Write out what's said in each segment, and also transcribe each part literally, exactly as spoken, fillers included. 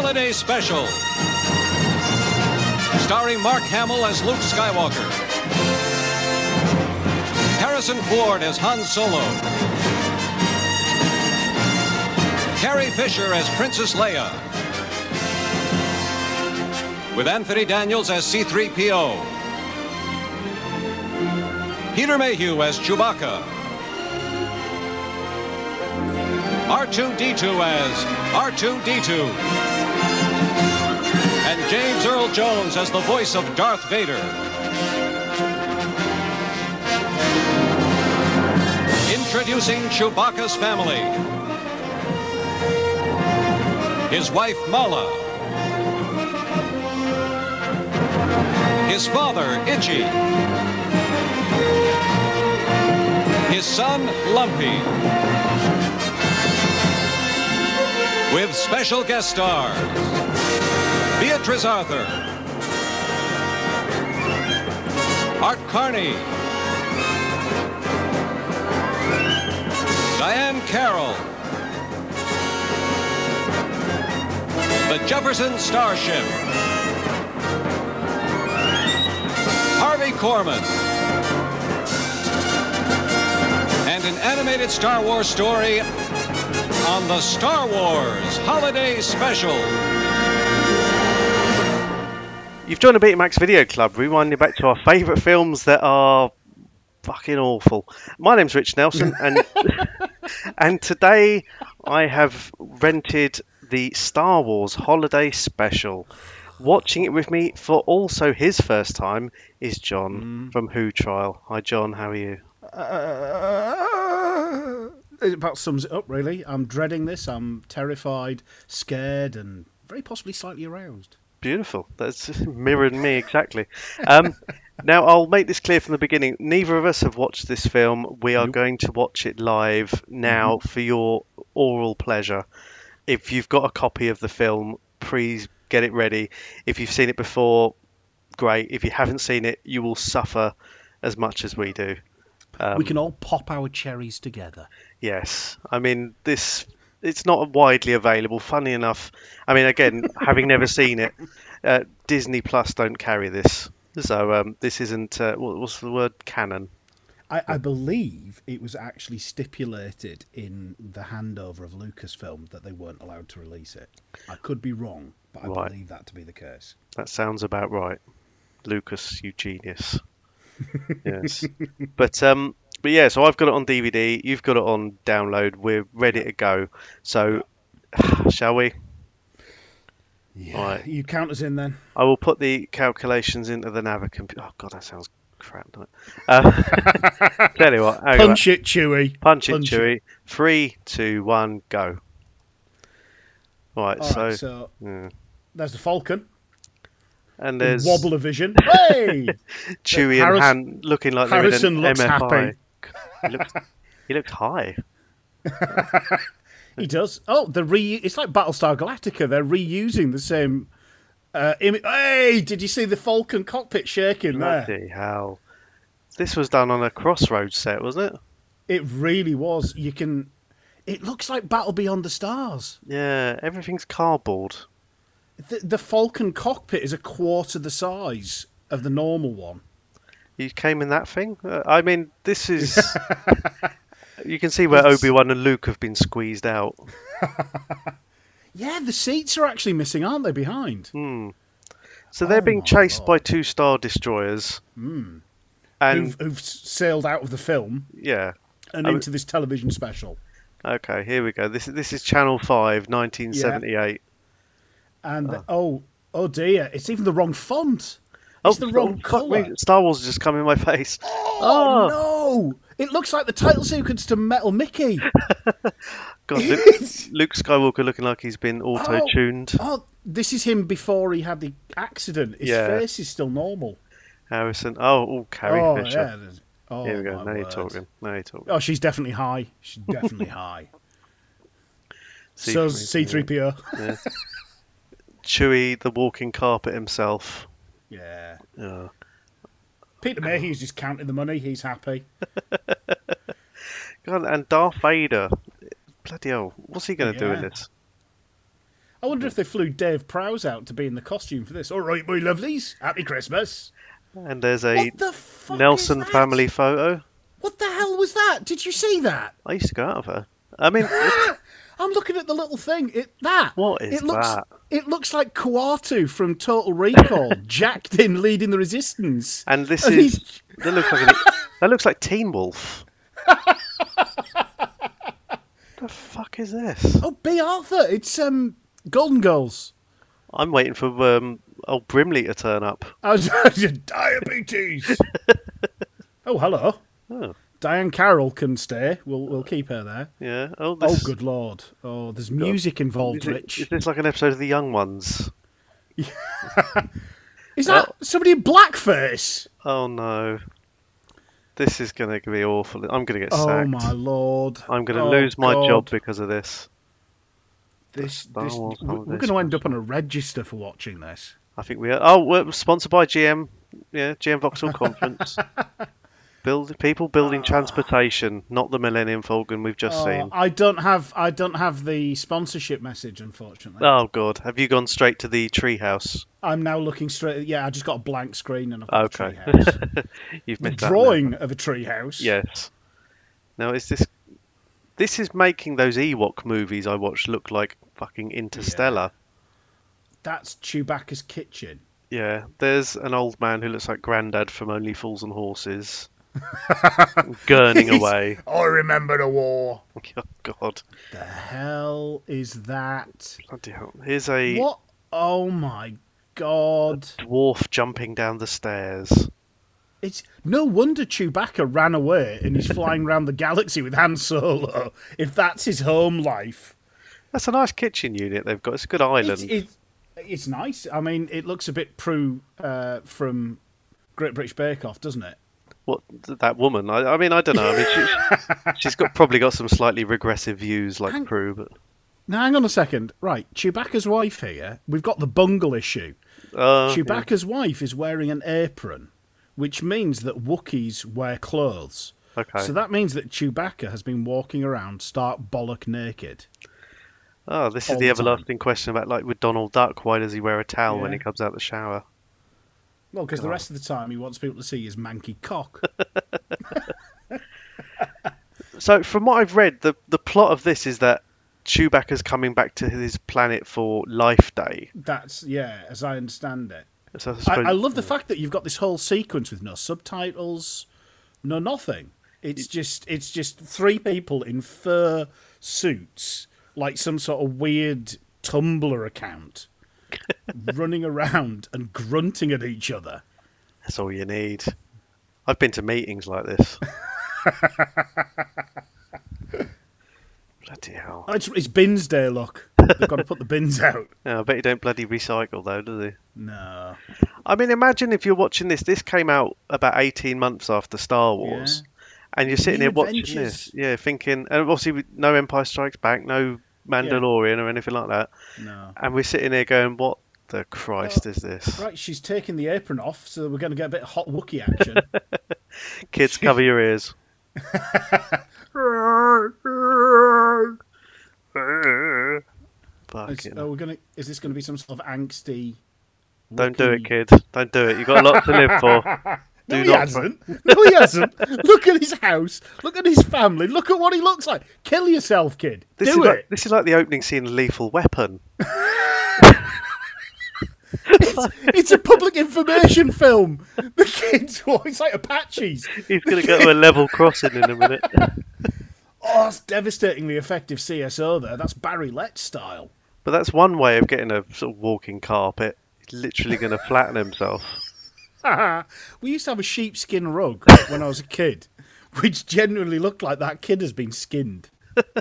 Holiday Special. Starring Mark Hamill as Luke Skywalker. Harrison Ford as Han Solo. Carrie Fisher as Princess Leia. With Anthony Daniels as C three P O. Peter Mayhew as Chewbacca. R two D two as R two D two. And James Earl Jones as the voice of Darth Vader. Introducing Chewbacca's family. His wife, Mala. His father, Itchy. His son, Lumpy. With special guest stars, Beatrice Arthur, Art Carney, Diane Carroll, the Jefferson Starship, Harvey Korman, and an animated Star Wars story on the Star Wars Holiday Special. You've joined the Betamax Video Club, rewinding back to our favourite films that are fucking awful. My name's Rich Nelson, and and today I have rented the Star Wars Holiday Special. Watching it with me for also his first time is John mm. from Who Trial. Hi John, how are you? Uh, it about sums it up, really. I'm dreading this. I'm terrified, scared, and very possibly slightly aroused. Beautiful. That's mirrored me exactly. Um, now, I'll make this clear from the beginning. Neither of us have watched this film. We are nope. going to watch it live now mm-hmm. for your oral pleasure. If you've got a copy of the film, please get it ready. If you've seen it before, great. If you haven't seen it, you will suffer as much as we do. Um, we can all pop our cherries together. Yes. I mean, this... It's not widely available. Funny enough, I mean, again, having never seen it, uh, Disney Plus don't carry this, so um, this isn't uh, what, what's the word? Canon. I, I believe it was actually stipulated in the handover of Lucasfilm that they weren't allowed to release it. I could be wrong, but I right. believe that to be the case. That sounds about right. Lucas, you genius. Yes, but um. But yeah, so I've got it on D V D, you've got it on download, we're ready to go. So, shall we? Yeah, right. You count us in then. I will put the calculations into the Navi computer. Oh god, that sounds crap, doesn't it? Uh, tell you what. Punch it, Chewie. Punch, Punch it, Chewie. It. Three, two, one, go. Right, All so... Right, so yeah. There's the Falcon. And there's... Wobbler vision. Hey! Chewie and Han looking like Harrison they're in an looks M F I. happy. He looks, he looks high. He does. Oh, the re. It's like Battlestar Galactica. They're reusing the same. Uh, Im- hey, did you see the Falcon cockpit shaking there? Bloody hell! This was done on a Crossroads set, wasn't it? It really was. You can. It looks like Battle Beyond the Stars. Yeah, everything's cardboard. The, the Falcon cockpit is a quarter the size of the normal one. You came in that thing? Uh, I mean, this is... You can see where it's... Obi-Wan and Luke have been squeezed out. Yeah, the seats are actually missing, aren't they, behind? Hmm. So they're oh being chased God. by two Star Destroyers. Hmm. And who've, who've sailed out of the film. Yeah. And I into mean... this television special. Okay, here we go. This, this is Channel five, nineteen seventy-eight. Yeah. And, oh. The, oh, oh dear, it's even the wrong font. It's oh, the wrong oh, colour. Star Wars has just come in my face. Oh, oh. no! It looks like the title sequence to Metal Mickey. God, Luke, Luke Skywalker looking like he's been auto-tuned. Oh, oh, this is him before he had the accident. His yeah. face is still normal. Harrison. Oh, oh Carrie oh, Fisher. Yeah, oh, here we go. Now word. you're talking. Now you're talking. Oh, she's definitely high. She's definitely high. So C three P O. Yeah. Chewie, the walking carpet himself. Yeah. Oh. Peter Mayhew's just counting the money. He's happy. God, and Darth Vader. Bloody hell. What's he going to yeah. do in this? I wonder if they flew Dave Prowse out to be in the costume for this. All right, my lovelies, happy Christmas. And there's a What the fuck Nelson is that? family photo. What the hell was that? Did you see that? I used to go out of her. I mean, I'm looking at the little thing. It that. What is it looks, that? It looks like Kuatu from Total Recall, jacked in, leading the resistance. and this And is he's- that looks like an, that looks like Teen Wolf. The fuck is this? Oh, B. Arthur. It's um Golden Girls. I'm waiting for um, old Brimley to turn up. I was diabetes. Oh, hello. Oh, Diane Carroll can stay. We'll we'll keep her there. yeah. Oh, Oh, this, good lord. Oh, there's music involved, Is, it, Rich. is this like an episode of The Young Ones? Is that somebody in blackface? Oh no. This is going to be awful. I'm going to get Oh sacked. my lord! I'm going to Oh, lose my God. job because of this. This, Star this, Wars we're holiday going to end up on a register for watching this. I think we are. Oh, we're sponsored by G M. Yeah, G M Vauxhall Conference. Build people building transportation, not the Millennium Falcon we've just Oh, seen. I don't have I don't have the sponsorship message, unfortunately. Oh god, have you gone straight to the treehouse? I'm now looking straight. Yeah, I just got a blank screen and I've got Okay. a treehouse. You've The missed that. drawing of a treehouse. Yes. Now is this? This is making those Ewok movies I watched look like fucking Interstellar. That's Chewbacca's kitchen. Yeah. There's an old man who looks like Grandad from Only Fools and Horses, gurning away. I remember the war. Oh god. The hell is that? Bloody hell. Here's a What? Oh my god! dwarf jumping down the stairs. It's no wonder Chewbacca ran away and he's flying around the galaxy with Han Solo. If that's his home life, That's a nice kitchen unit they've got. It's a good island. it's, it's, it's nice. I mean, it looks a bit Prue uh, from Great British Bake Off, doesn't it? What that woman? I, I mean, I don't know. I mean, she, she's got probably got some slightly regressive views like Hang- Prue, but Now, hang on a second. Right, Chewbacca's wife here. We've got the bungle issue. uh, Chewbacca's wife is wearing an apron, which means that Wookiees wear clothes. yeah. Okay. So that means that Chewbacca has been walking around stark bollock naked. Oh, this is all the the time. everlasting question about like with Donald Duck. Why does he wear a towel when Yeah. he comes out the shower? Well, because the rest of the time he wants people to see his manky cock. So, from what I've read, the the plot of this is that Chewbacca's coming back to his planet for Life Day. That's, yeah, as I understand it. So I, I, suppose- I love the fact that you've got this whole sequence with no subtitles, no nothing. It's just it's just three people in fur suits, like some sort of weird Tumblr account, running around and grunting at each other. That's all you need. I've been to meetings like this. Bloody hell. Oh, It's, it's bins day, look. They've got to put the bins out. Yeah, I bet you don't bloody recycle though, do they? No. I mean, imagine if you're watching this. This came out about eighteen months after Star Wars, and you're sitting New here watching Adventures. this, yeah, thinking, and obviously with no Empire Strikes Back, no Mandalorian or anything like that, No. and we're sitting here going, "What the Christ is this?" Right, she's taking the apron off, so we're going to get a bit of hot Wookiee action. Kids, cover your ears. Is, Fucking oh, we're gonna, is this going to be some sort of angsty? Don't do it, Wookiee- kid. Don't do it. You've got a lot to live for. No, Do he not- hasn't. No, he hasn't. Look at his house. Look at his family. Look at what he looks like. Kill yourself, kid. This Do is it. like this is like the opening scene of Lethal Weapon. It's, it's a public information film. The kids, oh, it's like Apaches. He's going to go to a level crossing in a minute. Oh, that's devastatingly effective C S O there. That's Barry Letts style. But that's one way of getting a sort of walking carpet. He's literally going to flatten himself. We used to have a sheepskin rug when I was a kid, which genuinely looked like that kid has been skinned.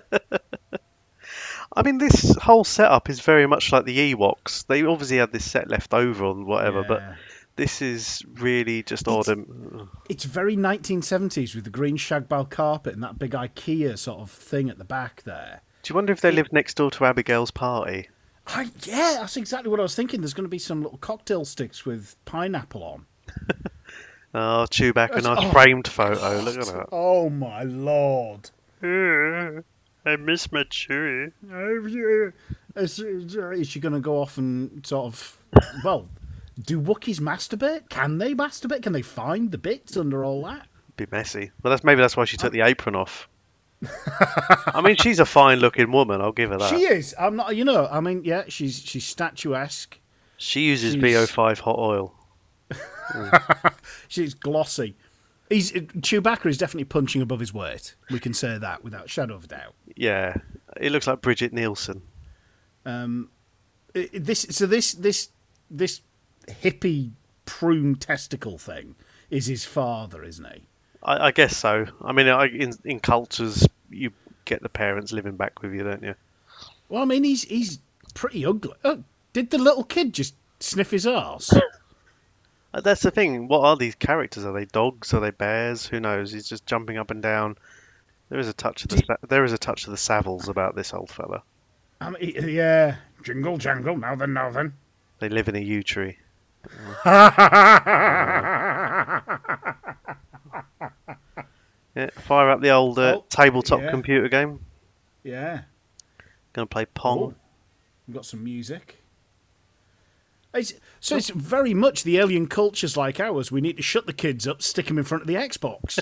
I mean, this whole setup is very much like the Ewoks. They obviously had this set left over or whatever, but Yeah. this is really just odd. and- It's very nineteen seventies with the green shagbal carpet and that big IKEA sort of thing at the back there. Do you wonder if they lived next door to Abigail's party? I, yeah, that's exactly what I was thinking. There's going to be some little cocktail sticks with pineapple on. Oh, Chewbacca, That's- nice oh, framed photo. Look at that. Oh my lord! I miss my Chewie. Is, is she going to go off and sort of, well, do Wookiees masturbate? Can they masturbate? Can they find the bits under all that? Be messy. Well, that's maybe that's why she took the apron off. I mean, she's a fine-looking woman. I'll give her that. She is. I'm not. You know. I mean, yeah. She's she's statuesque. She uses she's... B O five hot oil. Mm. She's glossy. He's Chewbacca is definitely punching above his weight. We can say that without a shadow of a doubt. Yeah, it looks like Bridget Nielsen. Um, this so this this this hippie prune testicle thing is his father, isn't he? I, I guess so. I mean, I, in in cultures, you get the parents living back with you, don't you? Well, I mean, he's he's pretty ugly. Oh, did the little kid just sniff his arse? That's the thing. What are these characters? Are they dogs? Are they bears? Who knows? He's just jumping up and down. There is a touch of the Sa- there is a touch of the Savills about this old fella. Um, yeah, jingle jangle. Now then, now then. They live in a yew tree. Yeah, fire up the old uh, oh, tabletop yeah. computer game. Yeah. Gonna play Pong. Oh, we've got some music. It's, so it's very much the alien cultures like ours. We need to shut the kids up, stick them in front of the Xbox.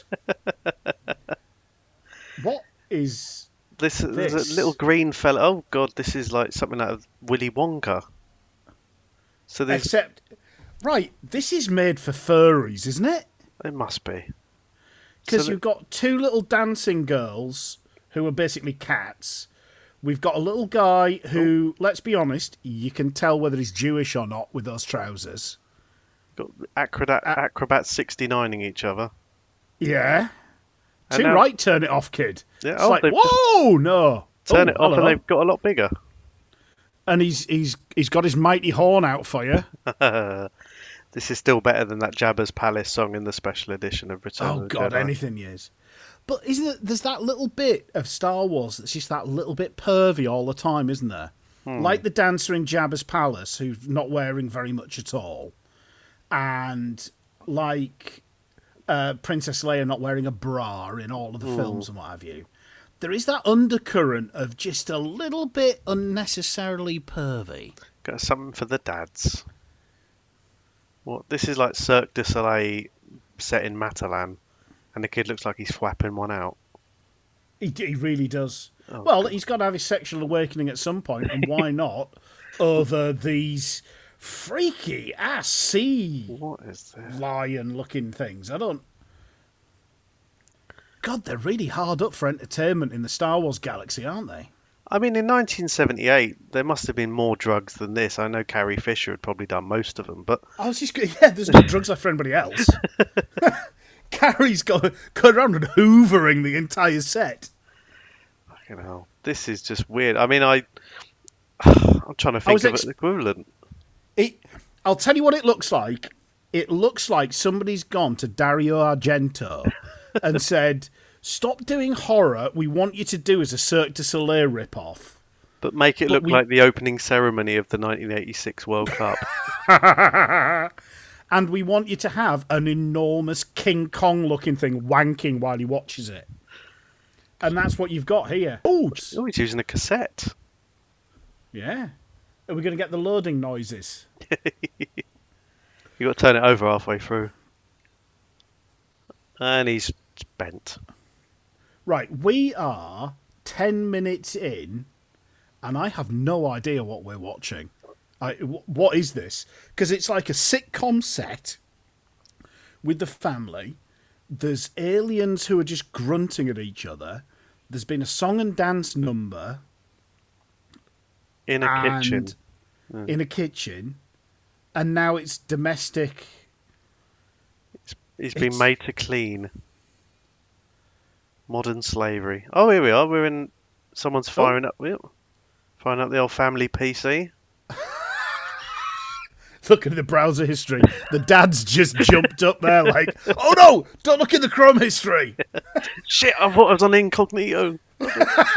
What is this? this? There's a little green fella. Oh god, this is like something out of Willy Wonka. So this, Except, right, this is made for furries, isn't it? it must be. Because So you've got two little dancing girls who are basically cats. We've got a little guy who, oh. let's be honest, you can tell whether he's Jewish or not with those trousers. Got acrobat, Uh, acrobats sixty-nining each other. Yeah. And Too now- right, turn it off, kid. Yeah, It's oh, like, they've- whoa, no. Turn Oh, it off hello. and they've got a lot bigger. And he's he's he's got his mighty horn out for you. This is still better than that Jabba's Palace song in the special edition of Return Oh of the God, Jedi. anything is. But isn't it? There's that little bit of Star Wars that's just that little bit pervy all the time, isn't there? Hmm. Like the dancer in Jabba's Palace, who's not wearing very much at all, and like uh, Princess Leia not wearing a bra in all of the Hmm. films and what have you. There is that undercurrent of just a little bit unnecessarily pervy. Got something for the dads. What? This is like Cirque du Soleil set in Matalan, and the kid looks like he's flapping one out. He, he really does. Oh, well, God. he's got to have his sexual awakening at some point, and why not over these freaky ass sea What is this? lion-looking things? I don't. God, they're really hard up for entertainment in the Star Wars galaxy, aren't they? I mean, in nineteen seventy-eight, there must have been more drugs than this. I know Carrie Fisher had probably done most of them, but I was just yeah. There's no drugs left for anybody else. Carrie's going going around and hoovering the entire set. fucking hell, this is just weird. I mean, I I'm trying to think was of ex- an equivalent. It, I'll tell you what it looks like. It looks like somebody's gone to Dario Argento and said, "Stop doing horror. We want you to do as a Cirque du Soleil rip-off." But make it But look we- like the opening ceremony of the nineteen eighty-six World Cup. And we want you to have an enormous King Kong-looking thing wanking while he watches it. And that's what you've got here. Oh, Oh, he's using a cassette. yeah. Are we going to get the loading noises? You got to turn it over halfway through. And he's bent. Right, we are ten minutes in, and I have no idea what we're watching. I, wh- what is this? Because it's like a sitcom set with the family. There's aliens who are just grunting at each other. There's been a song and dance number In a and kitchen. in a kitchen, and now it's domestic. He's been it's- made to clean. Modern slavery. Oh, here we are. We're in. Someone's firing up. Firing up the old family P C. Look at the browser history. The dad's just jumped up there like, oh no, don't look at the Chrome history. Shit, I thought I was on incognito. oh,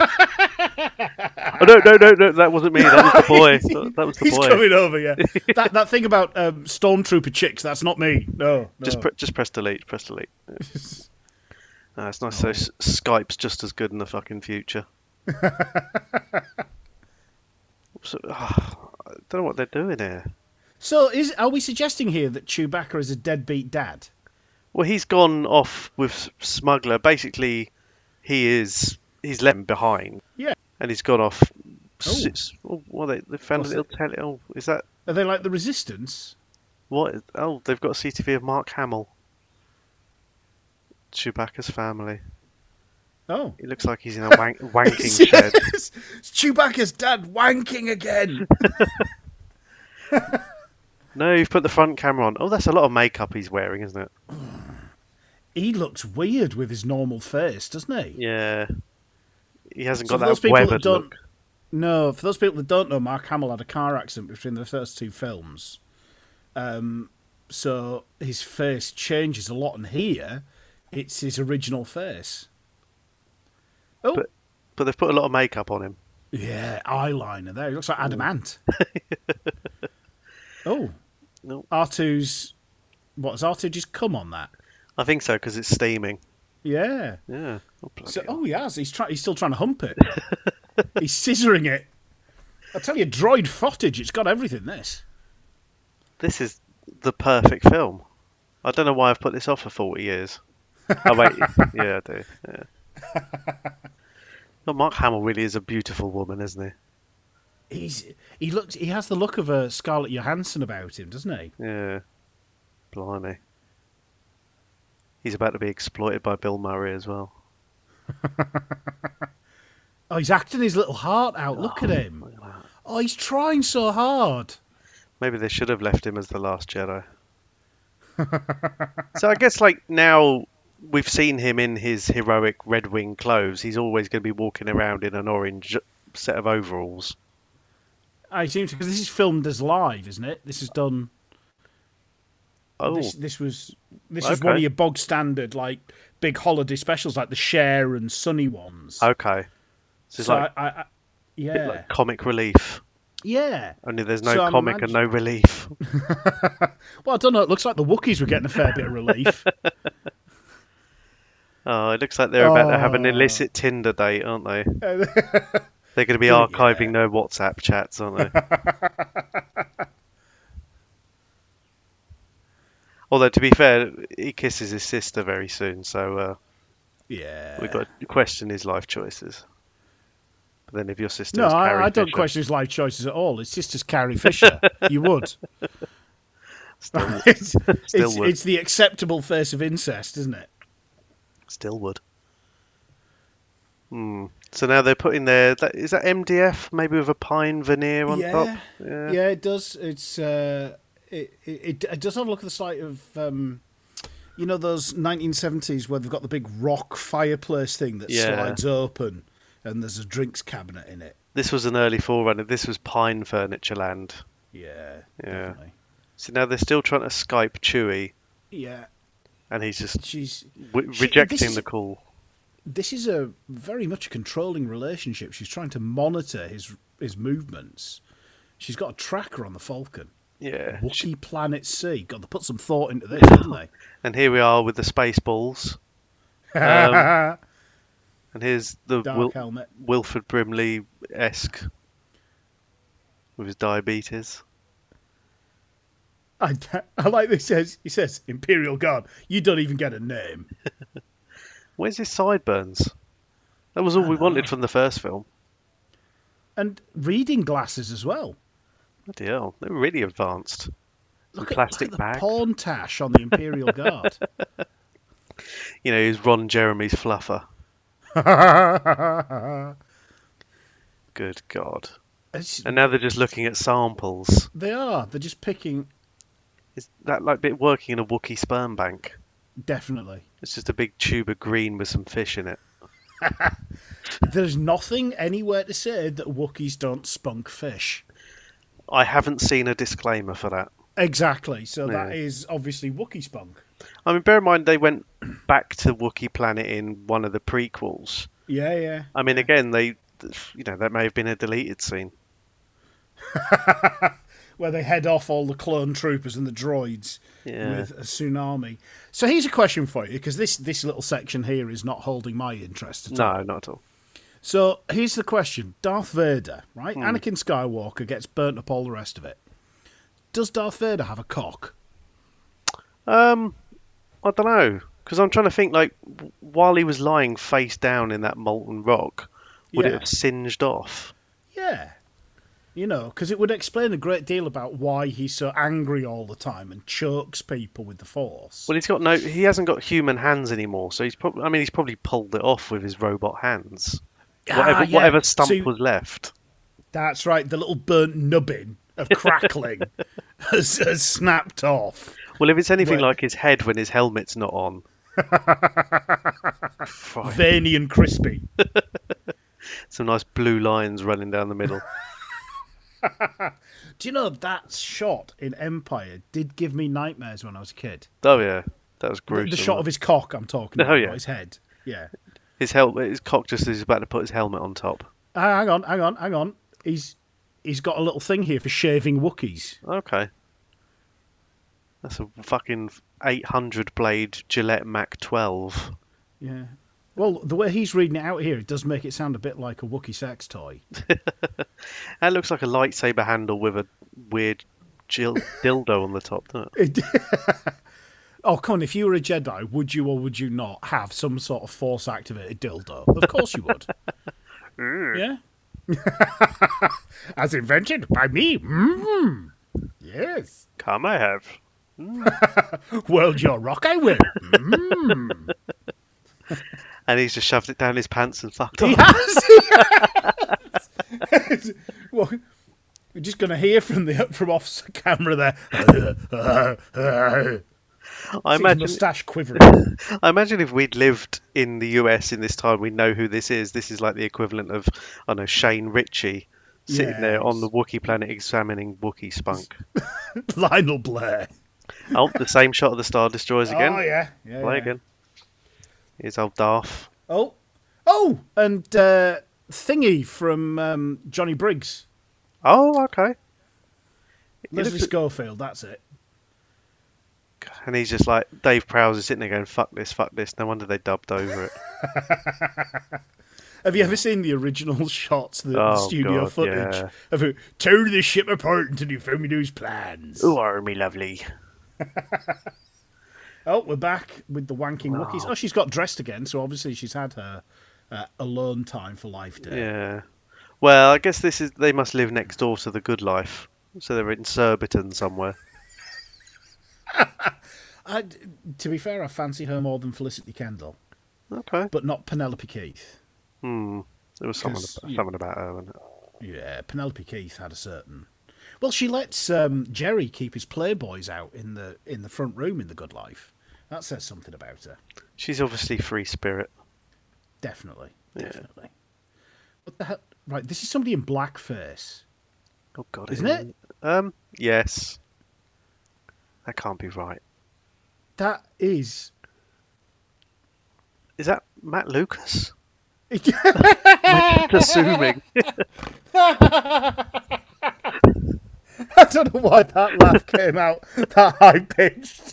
no, no, no, no, that wasn't me. That was the boy. That, that was the He's boy. coming over, yeah. that that thing about um, stormtrooper chicks, that's not me. No, no. Just, pre- just press delete. Press delete. No, it's nice. So S- Skype's just as good in the fucking future. So, oh, I don't know what they're doing here. So, is are we suggesting here that Chewbacca is a deadbeat dad? Well, he's gone off with Smuggler. Basically, he is he's left him behind. Yeah. And he's gone off. Oh. Six, oh well, they they found What's a little tele. Oh, is that Are they like the Resistance? what? is- Oh, they've got a C T V of Mark Hamill. Chewbacca's family. Oh. It looks like he's in a wank, wanking shed. It's Chewbacca's dad wanking again. No, you've put the front camera on. Oh, that's a lot of makeup he's wearing, isn't it? He looks weird with his normal face, doesn't he? Yeah. He hasn't So got for those that people that weathered don't, look. no, for those people that don't know, Mark Hamill had a car accident between the first two films. Um, so his face changes a lot, and here it's his original face. Oh, But but they've put a lot of makeup on him. yeah, eyeliner there. He looks like Adamant. Oh, No, R two's what has R two just come on that? I think so because it's steaming. Yeah. Yeah. Oh, bloody So, hell. oh, he has. He's trying. He's still trying to hump it. He's scissoring it. I tell you, droid footage. It's got everything. This. This is the perfect film. I don't know why I've put this off for forty years. Oh wait, yeah, I do. Yeah. Well, Mark Hamill really is a beautiful woman, isn't He's. He looks. He has the look of a Scarlett Johansson about him, doesn't he? he? Yeah. Blimey. He's about to be exploited by Bill Murray as well. Oh, he's acting his little heart out. Look at him. Look at that. Oh, he's trying so hard. Maybe they should have left him as the Last Jedi. So I guess like now we've seen him in his heroic Red Wing clothes. He's always going to be walking around in an orange set of overalls. I seem to because this is filmed as live, isn't it? This is done. Oh, This, this was this was one Okay. of your bog standard like big holiday specials, like the Cher and Sunny ones. okay. So it's so like, I, I, I, yeah, like comic relief. yeah. Only there's no So I'm comic and imagine- no relief. Well, I don't know. It looks like the Wookiees were getting a fair bit of relief. Oh, it looks like they're about to have an Oh. illicit Tinder date, aren't they? Uh, They're going to be Yeah. archiving their WhatsApp chats, aren't they? Although, to be fair, he kisses his sister very soon, so uh, yeah. we've got to question his life choices. But then if your sister No, is Carrie I, I don't Fisher, question his life choices at all. It's just as Carrie Fisher. You would. Still, it's, still it's, would. it's the acceptable face of incest, isn't it? still would. Hmm. So now they're putting their... That, is that M D F? Maybe with a pine veneer on yeah. top? Yeah. Yeah, it does. It's uh, it, it it does have a look at the site of um, you know those nineteen seventies where they've got the big rock fireplace thing that Yeah. slides open and there's a drinks cabinet in it. This was an early forerunner. This was Pine Furniture Land. Yeah, Yeah. definitely. So now they're still trying to Skype Chewie, Yeah, and he's just she's w- She- rejecting this is- the call. this is a very much a controlling relationship. She's trying to monitor his his movements. She's got a tracker on the Falcon. Yeah. Wookiee Planet C. God, they put some thought into this, didn't they? And here we are with the Spaceballs. Um, and here's the Dark Wil- helmet. Wilford Brimley-esque with his diabetes. I, I like this. He says, he says, Imperial Guard, you don't even get a name. Where's his sideburns? That was all we wanted from the first film. And reading glasses as well. Bloody hell, they're really advanced. Some Look at, plastic look at the bag. porn tash on the Imperial Guard. You know, he's Ron Jeremy's fluffer. Good God. It's- And now they're just looking at samples. they are. They're just picking. Is that like bit working in a Wookiee sperm bank? Definitely. It's just a big tube of green with some fish in it. There's nothing anywhere to say that Wookiees don't spunk fish. I haven't seen a disclaimer for that. Exactly. So that Yeah. is obviously Wookiee spunk. I mean, bear in mind they went back to Wookiee Planet in one of the prequels. Yeah, yeah. I mean, again, they, you know, that may have been a deleted scene. Where they head off all the clone troopers and the droids Yeah. with a tsunami. So here's a question for you, because this, this little section here is not holding my interest at all. No, not at all. So here's the question: Darth Vader, right? Hmm. Anakin Skywalker gets burnt up. All the rest of it. Does Darth Vader have a cock? Um, I don't know, because I'm trying to think. Like, w- while he was lying face down in that molten rock, would it Yeah. have singed off? Yeah. You know, because it would explain a great deal about why he's so angry all the time and chokes people with the Force. Well, he's got no. He hasn't got human hands anymore, so he's probably. I mean, he's probably pulled it off with his robot hands. Ah, Whatever, yeah. whatever stump So- was left. That's right. The little burnt nubbin of crackling has, has snapped off. Well, if it's anything Well- like his head when his helmet's not on. Right. Veiny and crispy. Some nice blue lines running down the middle. Do you know that shot in Empire did give me nightmares when I was a kid? Oh yeah, that was The, gruesome. the shot of his cock, I'm talking Oh, about, yeah. not his head. Yeah. his helmet, his cock just as he's about to put his helmet on top. Uh, hang on, hang on, hang on. He's he's got a little thing here for shaving Wookiees. Okay. That's a fucking eight hundred blade Gillette Mac twelve. Yeah. Well, the way he's reading it out here, it does make it sound a bit like a Wookiee sex toy. That looks like a lightsaber handle with a weird gil- dildo on the top, doesn't it? It- oh, come on, if you were a Jedi, would you or would you not have some sort of force-activated dildo? Of course you would. Yeah? As invented by me. Mm. Yes. Come I have. World your rock, I will. Mm. And he's just shoved it down his pants and fucked He off. has. He has. Well, we're just going to hear from the from off camera there. I His imagine, moustache quivering. I imagine if we'd lived in the U S in this time, we'd know who this is. This is like the equivalent of, I don't know, Shane Ritchie sitting there on Yes. the Wookiee planet examining Wookiee spunk. Lionel Blair. Oh, the same shot of the Star Destroyers again. Oh yeah. yeah Play yeah. again. Here's old Darth. Oh, oh, and uh, Thingy from um, Johnny Briggs. Oh, okay. He Leslie looks- Schofield. That's it. And he's just like, Dave Prowse is sitting there going, fuck this, fuck this. No wonder they dubbed over it. Have you ever seen the original shots, the, the Oh, studio God, footage yeah. of it? Tear the ship apart until you film me those plans. Ooh, Army lovely. Oh, we're back with the wanking Oh. Wookiees. Oh, she's got dressed again, so obviously she's had her uh, alone time for Life Day. Yeah. Well, I guess this is, they must live next door to the good life. So they're in Surbiton somewhere. I, to be fair, I fancy her more than Felicity Kendall, Okay. but not Penelope Keith. Hmm. There was something, 'Cause about, you- something about her, wasn't it? Yeah, Penelope Keith had a certain. Well, she lets um, Jerry keep his playboys out in the in the front room in The Good Life. That says something about her. She's obviously free spirit. Definitely, Yeah. definitely. What the hell? Right, this is somebody in blackface. Oh, God. Isn't it? Um, yes. That can't be right. That is. Is that Matt Lucas? I'm just assuming. I don't know why that laugh came out that high pitched.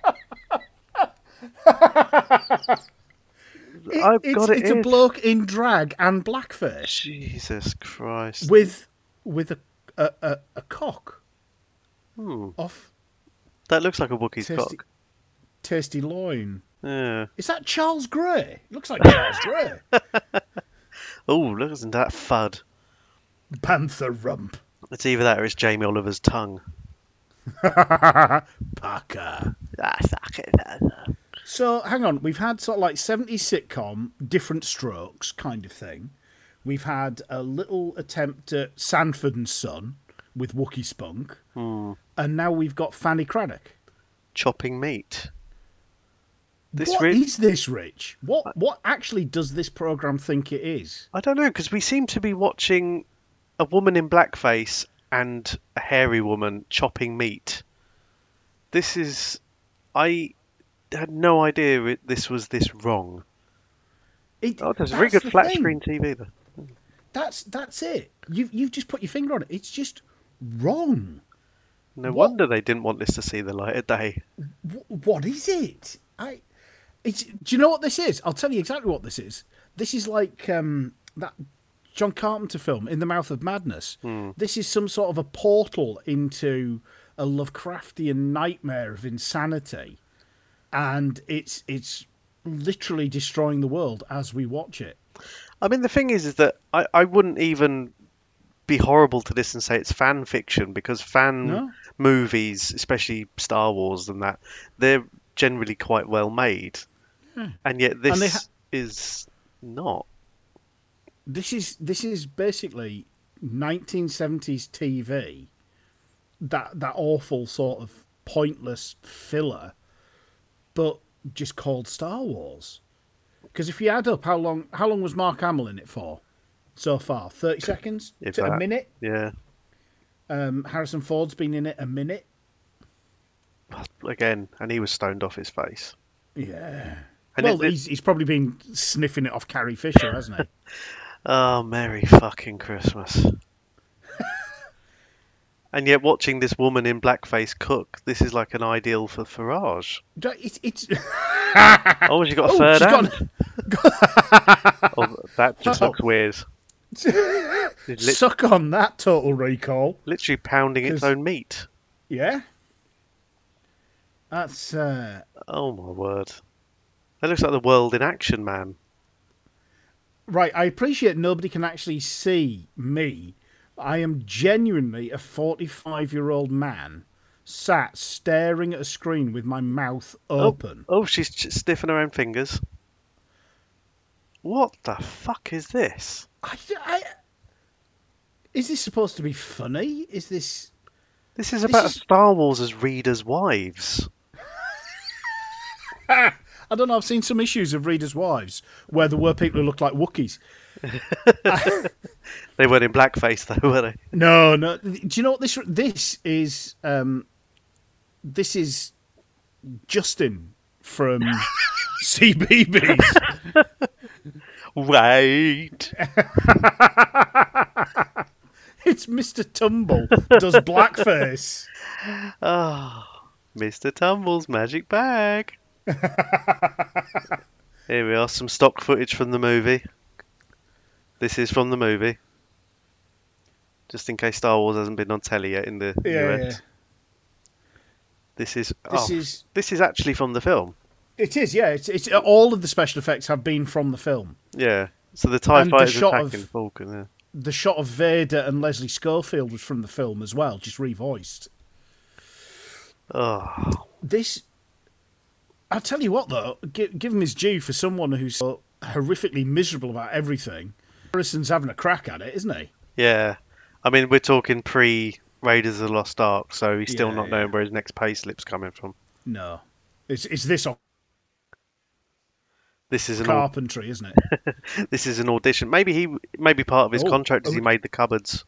I've it's got it it's a here. bloke in drag and blackface Jesus Christ. with with a a, a, a cock Hmm. off That looks like a Wookiee's tasty, cock. tasty loin. Yeah. Is that Charles Grey? It looks like Charles Grey. Oh, look at that fud. Panther rump. It's either that or it's Jamie Oliver's tongue. Parker. Ah, suck it. So hang on, we've had sort of like seventies sitcom, different strokes kind of thing. We've had a little attempt at Sanford and Son with Wookie Spunk, Hmm. and now we've got Fanny Craddock. Chopping meat. This What re- is this, Rich? What what actually does this program think it is? I don't know, because we seem to be watching a woman in blackface and a hairy woman chopping meat. This is... I had no idea it, this was this wrong. It, Oh, there's a very that's good the flat thing. screen T V there. That's that's it. You've you've just put your finger on it. It's just wrong. No What? wonder they didn't want this to see the light of day. Wh- what is it? I. It's, do you know what this is? I'll tell you exactly what this is. This is like um, that John Carpenter film, In the Mouth of Madness. Hmm. This is some sort of a portal into a Lovecraftian nightmare of insanity, and it's it's literally destroying the world as we watch it. I mean, the thing is, is that I, I wouldn't even be horrible to this and say it's fan fiction, because fan No? movies, especially Star Wars and that, they're generally quite well made. And yet this And they ha- is not. This is this is basically nineteen seventies T V. That that awful sort of pointless filler, but just called Star Wars. Because if you add up how long how long was Mark Hamill in it for so far? Thirty seconds If to a that. minute. Yeah. Um, Harrison Ford's been in it a minute. Again, and he was stoned off his face. Yeah. And well, it- it- he's he's probably been sniffing it off Carrie Fisher, hasn't he? Oh, Merry fucking Christmas. And yet, watching this woman in blackface cook, this is like an ideal for Farage. It's it's. Oh, she got a Oh, third she's hand. got- Oh, that just Oh. looks weird. It's lit- Suck on that, Total Recall. literally pounding its 'Cause- own meat. Yeah. That's uh, Oh my word. That looks like the world in action, man. right. I appreciate nobody can actually see me. I am genuinely a forty-five-year-old man sat staring at a screen with my mouth open. Oh, she's ch- sniffing her own fingers. What the fuck is this? I, I, is this supposed to be funny? Is this? This is about is- Star Wars as readers' wives. I don't know. I've seen some issues of Readers' Wives where there were people who looked like Wookiees. They weren't in blackface though, were they? No, no. Do you know what this? This is. Um, this is Justin from C B B S. Wait. It's Mister Tumble does blackface. Oh, Mister Tumble's magic bag. Here we are, some stock footage from the movie. This is from the movie. Just in case Star Wars hasn't been on telly yet in the Yeah, U S. yeah. This is This oh, is. this is actually from the film. It is. Yeah. It's, it's all of the special effects have been from the film. Yeah. So the TIE And the fighters shot attacking of- Falcon. Yeah. The shot of Vader and Leslie Schofield was from the film as well, just revoiced. Oh, This, I'll tell you what though, give, give him his due for someone who's so horrifically miserable about everything. Harrison's having a crack at it, isn't he? yeah. I mean, we're talking pre Raiders of the Lost Ark, so he's still Yeah, not yeah. knowing where his next pay slip's coming from. No, it's it's this This is an au- carpentry, isn't it? this is an audition. Maybe he maybe part of his Oh, contract is he oh. made the cupboards.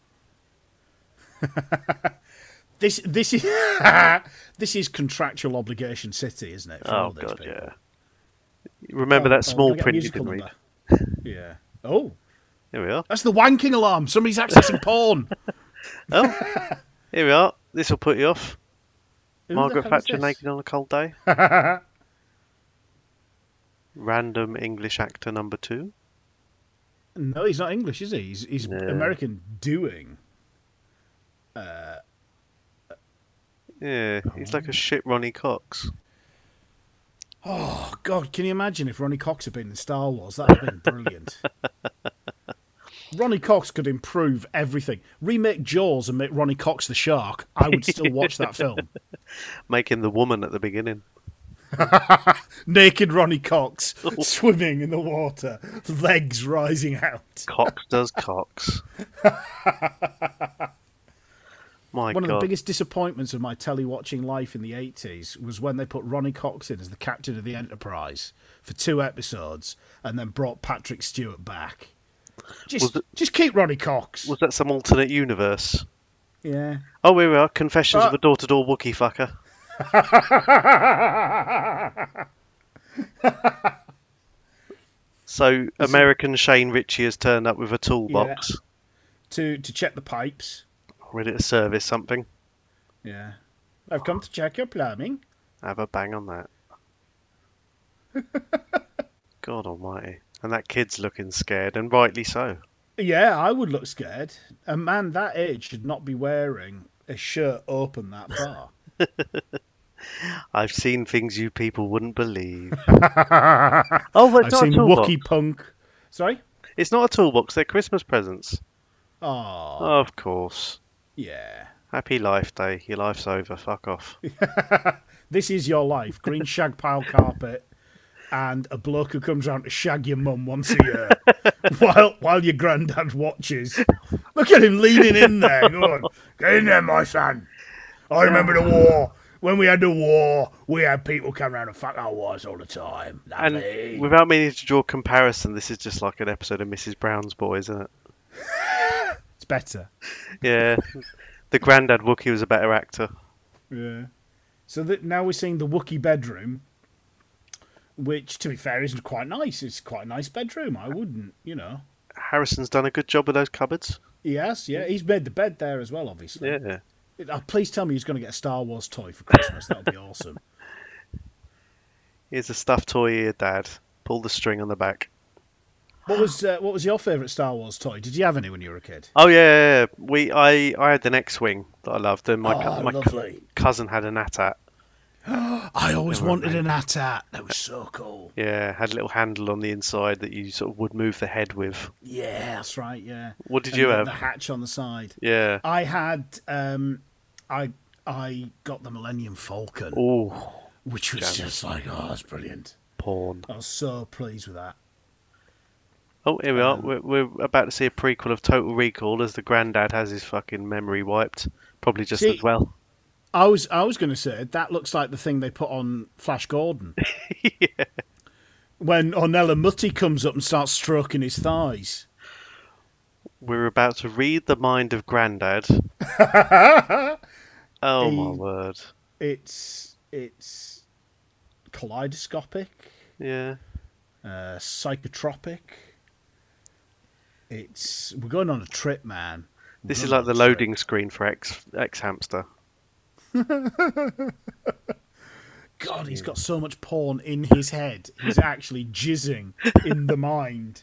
This this is this is contractual obligation city, isn't it? for all Oh these god, people? yeah. Remember Oh, that oh, small can I get a print you musical didn't read? number? Yeah. Oh, Here we are. that's the wanking alarm. Somebody's accessing porn. Oh, here we are. This will put you off. Who the Margaret hell is Thatcher this? naked on a cold day. Random English actor number two. No, he's not English, is he? He's, he's No. American doing. Yeah, he's like a shit Ronnie Cox. Oh, God, can you imagine if Ronnie Cox had been in Star Wars? That would have been brilliant. Ronnie Cox could improve everything. Remake Jaws and make Ronnie Cox the shark. I would still watch that film. Make him the woman at the beginning. Naked Ronnie Cox swimming in the water, legs rising out. Cox does Cox. My One of the God. biggest disappointments of my telly-watching life in the eighties was when they put Ronnie Cox in as the captain of the Enterprise for two episodes and then brought Patrick Stewart back. Just, Was it- just keep Ronnie Cox. Was that some alternate universe? Yeah. Oh, here we are. Confessions Uh, of a door-to-door Wookiee fucker. So, American Shane Ritchie has turned up with a toolbox, to to check the pipes. ready to service something. Yeah. I've come to check your plumbing. Have a bang on that. God almighty. And that kid's looking scared, and rightly so. Yeah, I would look scared. A man that age should not be wearing a shirt open that far. I've seen things you people wouldn't believe. Oh, but it's I've not seen a toolbox. Wookiee punk. Sorry? It's not a toolbox. They're Christmas presents. Oh, Of course. yeah. Happy Life Day. Your life's over. Fuck off. This is your life. Green shag pile carpet and a bloke who comes round to shag your mum once a year while while your granddad watches. Look at him leaning in there going, get in there, my son. I remember the war. When we had the war, we had people come around and fuck our wives all the time. Lovely. And without meaning to draw comparison, this is just like an episode of Missus Brown's Boys, isn't it? It's better. Yeah. The granddad Wookiee was a better actor. Yeah. So that now we're seeing the Wookiee bedroom, which, to be fair, is quite nice. It's quite a nice bedroom. I wouldn't, you know. Harrison's done a good job with those cupboards. He has, yeah. He's made the bed there as well, obviously. Yeah. Oh, please tell me he's going to get a Star Wars toy for Christmas. That would be awesome. Here's a stuffed toy here, Dad. Pull the string on the back. What was uh, what was your favourite Star Wars toy? Did you have any when you were a kid? Oh yeah, yeah, yeah. we I I had an X-wing that I loved, and my Oh, cou- my cou- lovely. cousin had an A T A T. I always wanted an A T A T. That was so cool. Yeah, had a little handle on the inside that you sort of would move the head with. Yeah, that's right. Yeah. What did And you the, have? The hatch on the side. Yeah. I had. Um, I I got the Millennium Falcon, Oh, which was Jammy. just like, oh, that's brilliant. porn. I was so pleased with that. Oh, here we are. Um, We're, we're about to see a prequel of Total Recall as the granddad has his fucking memory wiped. Probably just See- as well. I was I was going to say that looks like the thing they put on Flash Gordon. Yeah. When Ornella Mutti comes up and starts stroking his thighs. We're about to read the mind of granddad. Oh my He- word. It's it's kaleidoscopic, Yeah. uh, psychotropic. It's we're going on a trip, man. We're This is going like the on a trip. loading screen for X X Hamster. God, he's got so much porn in his head. He's actually jizzing in the mind.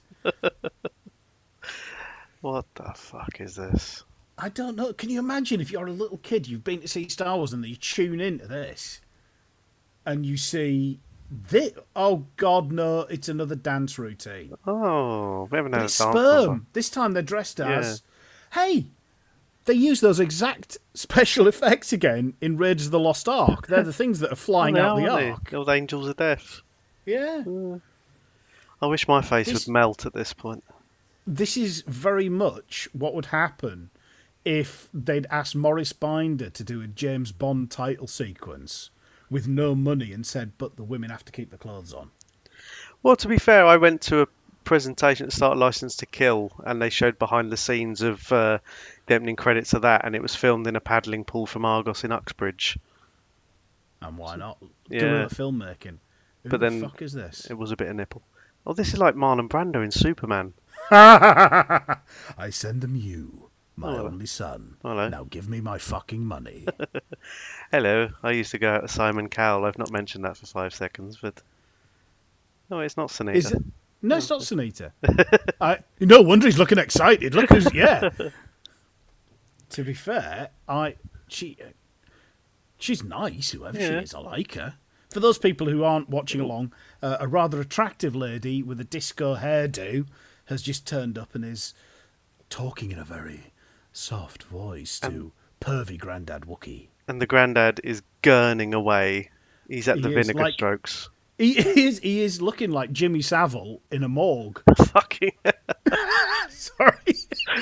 What the fuck is this? I don't know. Can you imagine if you're a little kid, you've been to see Star Wars, and then you tune into this, and you see this? Oh God, no! It's another dance routine. Oh, we haven't But had a it's dance sperm. number. This time they're dressed as. Hey, they use those exact special effects again in Raiders of the Lost Ark. They're the things that are flying Oh, out they the are, aren't ark. they? Old Angels of Death. Yeah. I wish my face This- would melt at this point. This is very much what would happen if they'd asked Maurice Binder to do a James Bond title sequence with no money and said, but the women have to keep the clothes on. Well, to be fair, I went to a presentation at the start of License to Kill, and they showed behind the scenes of uh, the opening credits of that, and it was filmed in a paddling pool from Argos in Uxbridge. And why not? Yeah. Guerrilla filmmaking. Who But the then fuck is this? It was a bit of nipple. Oh, this is like Marlon Brando in Superman. I send them you, my Hello. only son. Hello. Now give me my fucking money. Hello, I used to go out with Simon Cowell. I've not mentioned that for five seconds, but no, it's not Sunita. Is it? No, it's not Sunita. I, no wonder he's looking excited. Look who's yeah. To be fair, I she she's nice. Whoever she Yeah. is, I like her. For those people who aren't watching along, uh, a rather attractive lady with a disco hairdo has just turned up and is talking in a very soft voice to pervy Grandad Wookiee. And the granddad is gurning away. He's at He the is vinegar like- strokes. He is he is looking like Jimmy Savile in a morgue. Fucking. Sorry.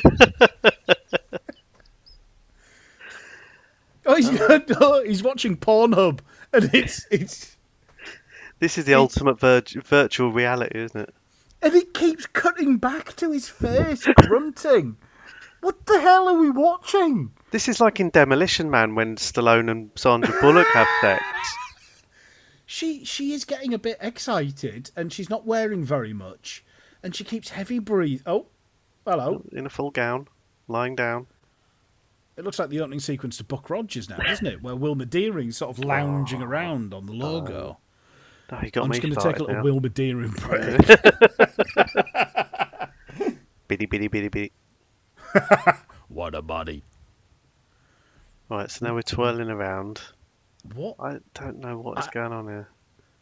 oh, he's, no, he's watching Pornhub, and it's it's This is the It's- ultimate vir- virtual reality, isn't it? and it keeps cutting back to his face, grunting. What the hell are we watching? This is like in Demolition Man when Stallone and Sandra Bullock have sex. She she is getting a bit excited, and she's not wearing very much, and she keeps heavy breathe. Oh, hello. In a full gown, lying down. It looks like the opening sequence to Buck Rogers now, doesn't it? Where Wilma Deering's sort of lounging around on the logo. Oh, you got I'm me just going to take a started little now. Wilma Deering break. Biddy, biddy, biddy, biddy. What a body. Right, so now we're twirling around. What? I don't know what is I- going on here.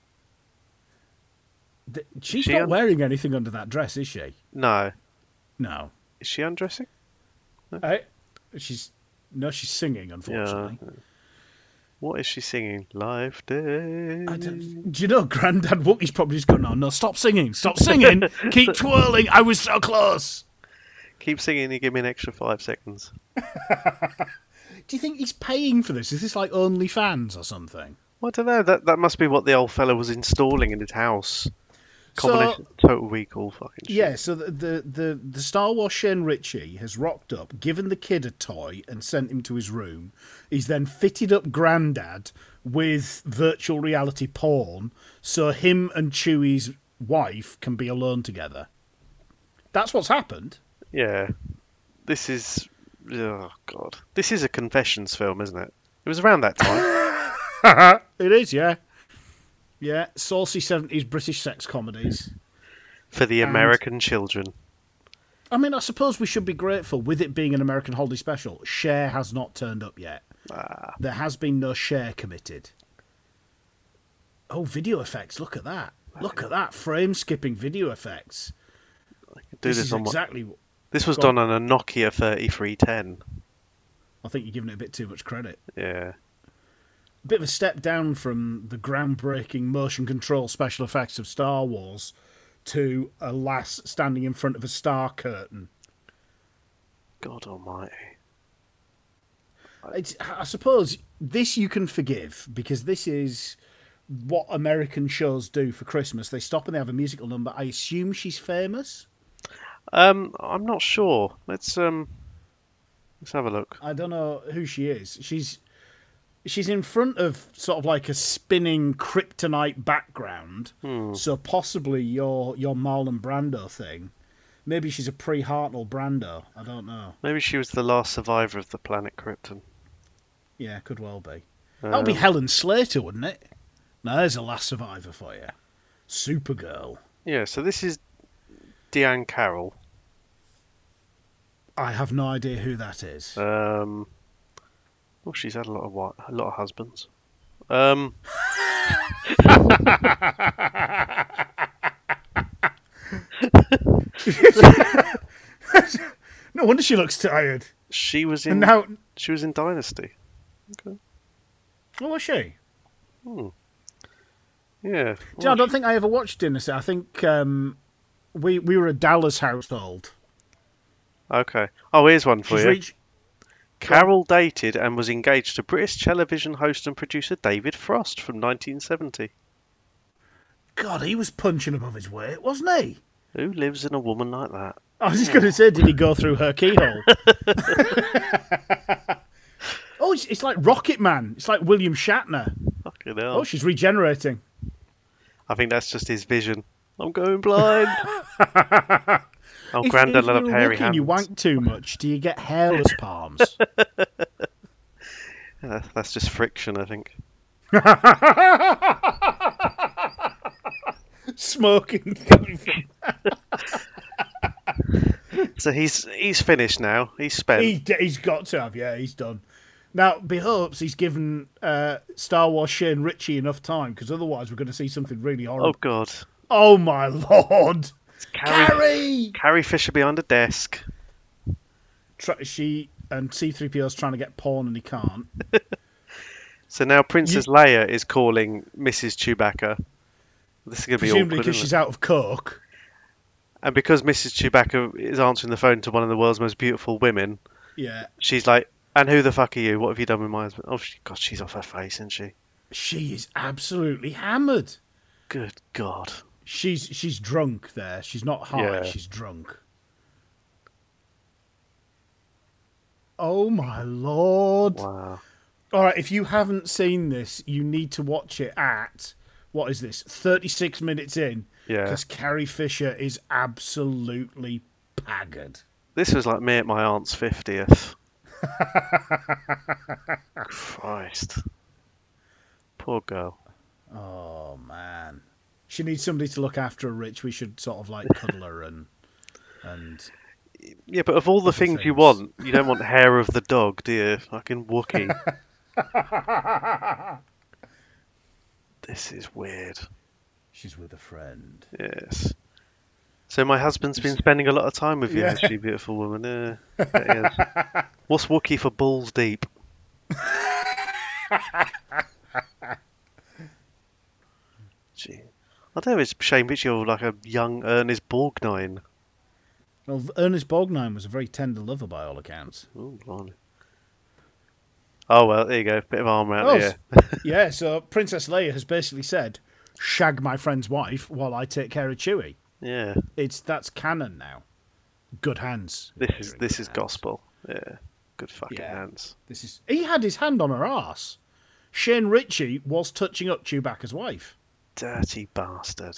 Th- She's she not un- wearing anything under that dress, is she? No. No. Is she undressing? Eh? She's no, she's singing. Unfortunately. Yeah. What is she singing? Life Day. I don't, do you know, Grandad Wookie's probably just going, no, no, stop singing, stop singing, keep twirling. I was so close. Keep singing and you give me an extra five seconds. Do you think he's paying for this? Is this like OnlyFans or something? Well, I don't know. That that must be what the old fella was installing in his house. So- Combination Total Recall fucking shit. Yeah, so the, the, the, the Star Wars Shane Ritchie has rocked up, given the kid a toy and sent him to his room. He's then fitted up Grandad with virtual reality porn so him and Chewie's wife can be alone together. That's what's happened. Yeah. This is... Oh, God. This is a confessions film, isn't it? It was around that time. It is, yeah. Yeah, saucy seventies British sex comedies. For the And- American children. I mean, I suppose we should be grateful, with it being an American holiday special, Cher has not turned up yet. Ah, There has been no Cher committed. Oh, video effects, look at that. Look at that, frame skipping video effects. do This this, is on what- exactly... This was Go on. done on a Nokia thirty-three ten. I think you're giving it a bit too much credit. Yeah. A bit of a step down from the groundbreaking motion control special effects of Star Wars to a lass standing in front of a star curtain. God almighty. It's, I suppose this you can forgive because this is what American shows do for Christmas. They stop and they have a musical number. I assume she's famous. Um, I'm not sure. Let's um, let's have a look. I don't know who she is. She's she's in front of sort of like a spinning kryptonite background. So possibly your your Marlon Brando thing. Maybe she's a pre-Hartnell Brando. I don't know. Maybe she was the last survivor of the planet Krypton. Yeah, could well be. That would be Um, Helen Slater, wouldn't it? Now there's a last survivor for you. Supergirl. Yeah. So this is Deanne Carroll. I have no idea who that is. Um, well, she's had a lot of wi- a lot of husbands. Um, No wonder she looks tired. she was in And now, she was in Dynasty. oh, was she? Yeah. Do you know, I don't think I ever watched Dynasty. I think um, we we were a Dallas household. Okay. Oh, here's one for She's you. reached. Carroll dated and was engaged to British television host and producer David Frost from nineteen seventy. God, he was punching above his weight, wasn't he? Who lives in a woman like that? I was just going to say, did he go through her keyhole? Oh, it's, it's like Rocket Man. It's like William Shatner. Fucking hell. Oh, she's regenerating. I think that's just his vision. I'm going blind. Oh, If, Grandad if will have you're hairy looking, hands. you wank too much, do you get hairless palms? Yeah, that's just friction, I think. Smoking. So he's he's finished now. He's spent. he, he's got to have, yeah, he's done. Now, behopes he's given uh, Star Wars Shane Ritchie enough time, because otherwise we're going to see something really Oh horrible. God. Oh, my lord! Carrie, Carrie! Carrie Fisher behind a desk. Try, she and C three P O's trying to get porn and he can't. So now Princess Leia is calling Missus Chewbacca. This is going to be Presumably awkward, because isn't she's it? out of coke. And because Missus Chewbacca is answering the phone to one of the world's most beautiful women, Yeah. she's like, "And who the fuck are you? What have you done with my husband?" Oh, she, God, she's off her face, isn't she? She is absolutely hammered. Good God. She's she's drunk there. She's not high, Yeah. she's drunk. Oh my lord. Wow. Alright, if you haven't seen this, you need to watch it at, what is this, thirty-six minutes in. Yeah. Because Carrie Fisher is absolutely haggard. This was like me at my aunt's fiftieth. Christ. Poor girl. Oh man, she needs somebody to look after her. Rich, we should sort of like cuddle her and and. Yeah, but of all the Other things, you things. want, you don't want hair of the dog, do you? Fucking Wookie. This is weird. She's with a friend. Yes. So my husband's been spending a lot of time with you, Yeah. has she, beautiful woman? Yeah, bet he has. What's Wookie for balls deep? Gee. I don't know, it's a shame that you're like a young Ernest Borgnine. Well, Ernest Borgnine was a very tender lover by all accounts. Oh, blimey. Oh, well, there you go. Bit of armour out Oh, there. yeah, so Princess Leia has basically said, shag my friend's wife while I take care of Chewie. Yeah. It's that's canon now. Good hands. This is You're in this good is hands. gospel. Yeah. Good fucking Yeah. hands. This is he had his hand on her arse. Shane Ritchie was touching up Chewbacca's wife. Dirty bastard.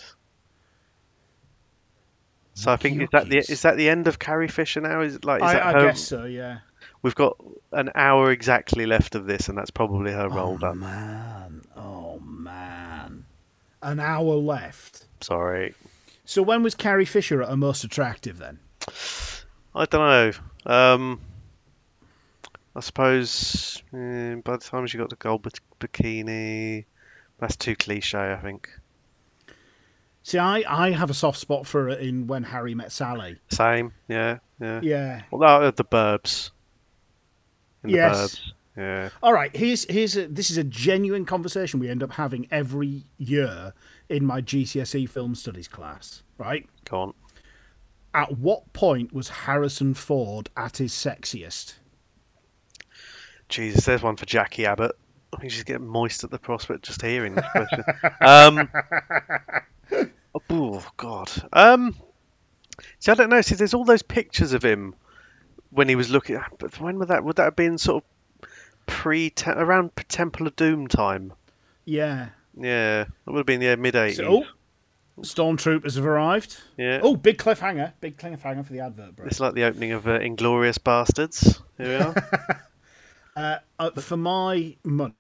So I think is that the Yuckies. is that the end of Carrie Fisher now? Is it like is I, that I her, guess so, yeah. We've got an hour exactly left of this, and that's probably her roll Oh done. man, oh man, an hour left. Sorry, So when was Carrie Fisher at her most attractive then? I don't know. Um, I suppose eh, by the time she got the gold bik- bikini, that's too cliche. I think. See, I, I have a soft spot for her in When Harry Met Sally. Same. Yeah. Yeah. Yeah. Well, that, the Burbs. In the Yes. Burbs. Yeah. All right. Here's here's a, this is a genuine conversation we end up having every year in my G C S E film studies class. Right. Go on. At what point was Harrison Ford at his sexiest? Jesus, there's one for Jackie Abbott. I think she's getting moist at the prospect just hearing this question. um, oh God. Um, see, I don't know. See, there's all those pictures of him when he was looking. But when would that? Would that have been sort of pre around Temple of Doom time? Yeah. Yeah, that would have been yeah mid eighties. So, oh, stormtroopers have arrived. Yeah. Oh, big cliffhanger. Big cliffhanger for the advert, bro. It's like the opening of uh, Inglorious Bastards. Here we are. Uh, uh, for my money.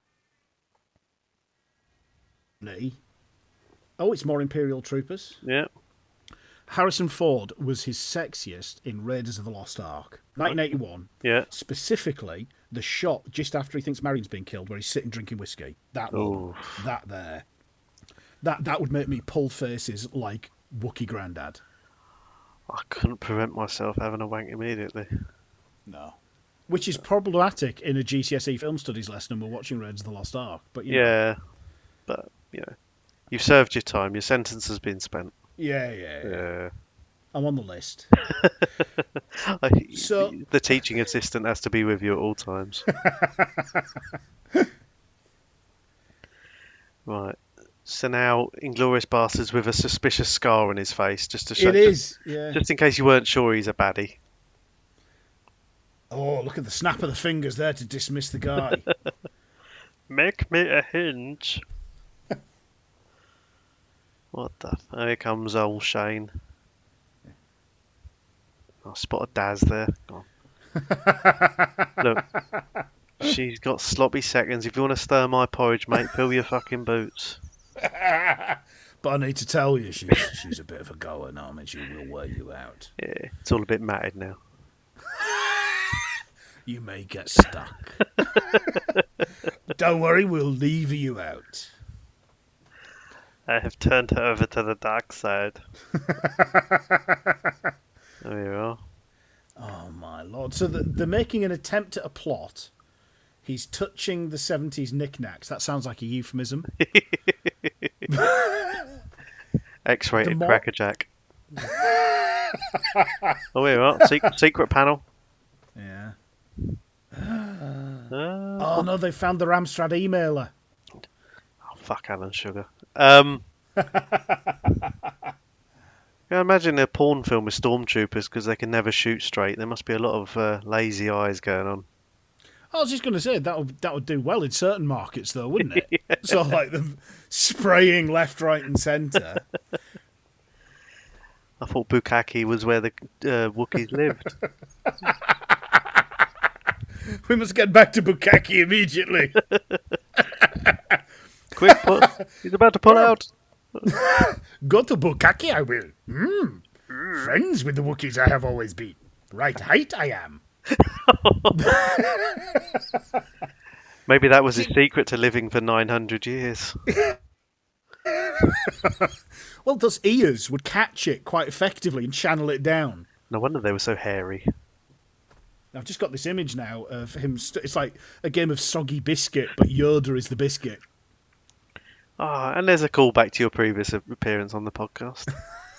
Oh, it's more Imperial Troopers. Yeah. Harrison Ford was his sexiest in Raiders of the Lost Ark, nineteen eighty-one. Yeah. Specifically, the shot just after he thinks Marion's been killed, where he's sitting drinking whiskey. That one, Ooh. that there, that that would make me pull faces like Wookie Grandad. I couldn't prevent myself having a wank immediately. No, which is problematic in a G C S E film studies lesson, and we're watching Raiders of the Lost Ark. But you know, Yeah. But you know, you've served your time. Your sentence has been spent. yeah, yeah, yeah. Yeah. I'm on the list. I- So- the teaching assistant has to be with you at all times. Right. So now, Inglorious Bastards with a suspicious scar on his face, just to show. It is, yeah. Just in case you weren't sure he's a baddie. Oh, look at the snap of the fingers there to dismiss the guy. Make me a hinge. What the? F- Here comes old Shane. I spotted Daz there. Go on. Look, she's got sloppy seconds. If you want to stir my porridge, mate, fill your fucking boots. But I need to tell you, she's she's a bit of a goer now. I mean, she will wear you out. Yeah, it's all a bit matted now. You may get stuck. Don't worry, we'll leave you out. I have turned her over to the dark side. There you are. Oh my lord! So the, they're making an attempt at a plot. He's touching the seventies knickknacks. That sounds like a euphemism. X-rated The mo- crackerjack. Oh, here you are. Secret, secret panel. Yeah. Ah. Oh no, they found the Ramstrad emailer. Oh, fuck Alan Sugar. Um, I imagine a porn film with stormtroopers because they can never shoot straight. There must be a lot of uh, lazy eyes going on. I was just going to say that would that would do well in certain markets, though, wouldn't it? yeah. So like them spraying left, right, and centre. I thought Bukaki was where the uh, Wookiees lived. We must get back to Bukaki immediately. Quick, pull. He's about to pull out. Go to Bukaki, I will. Mm. Friends with the Wookiees I have always been. Right height I am. Maybe that was his secret to living for nine hundred years. Well, those ears would catch it quite effectively and channel it down. No wonder they were so hairy. I've just got this image now of him. St- it's like a game of soggy biscuit, but Yoda is the biscuit. Ah, and there's a callback to your previous appearance on the podcast.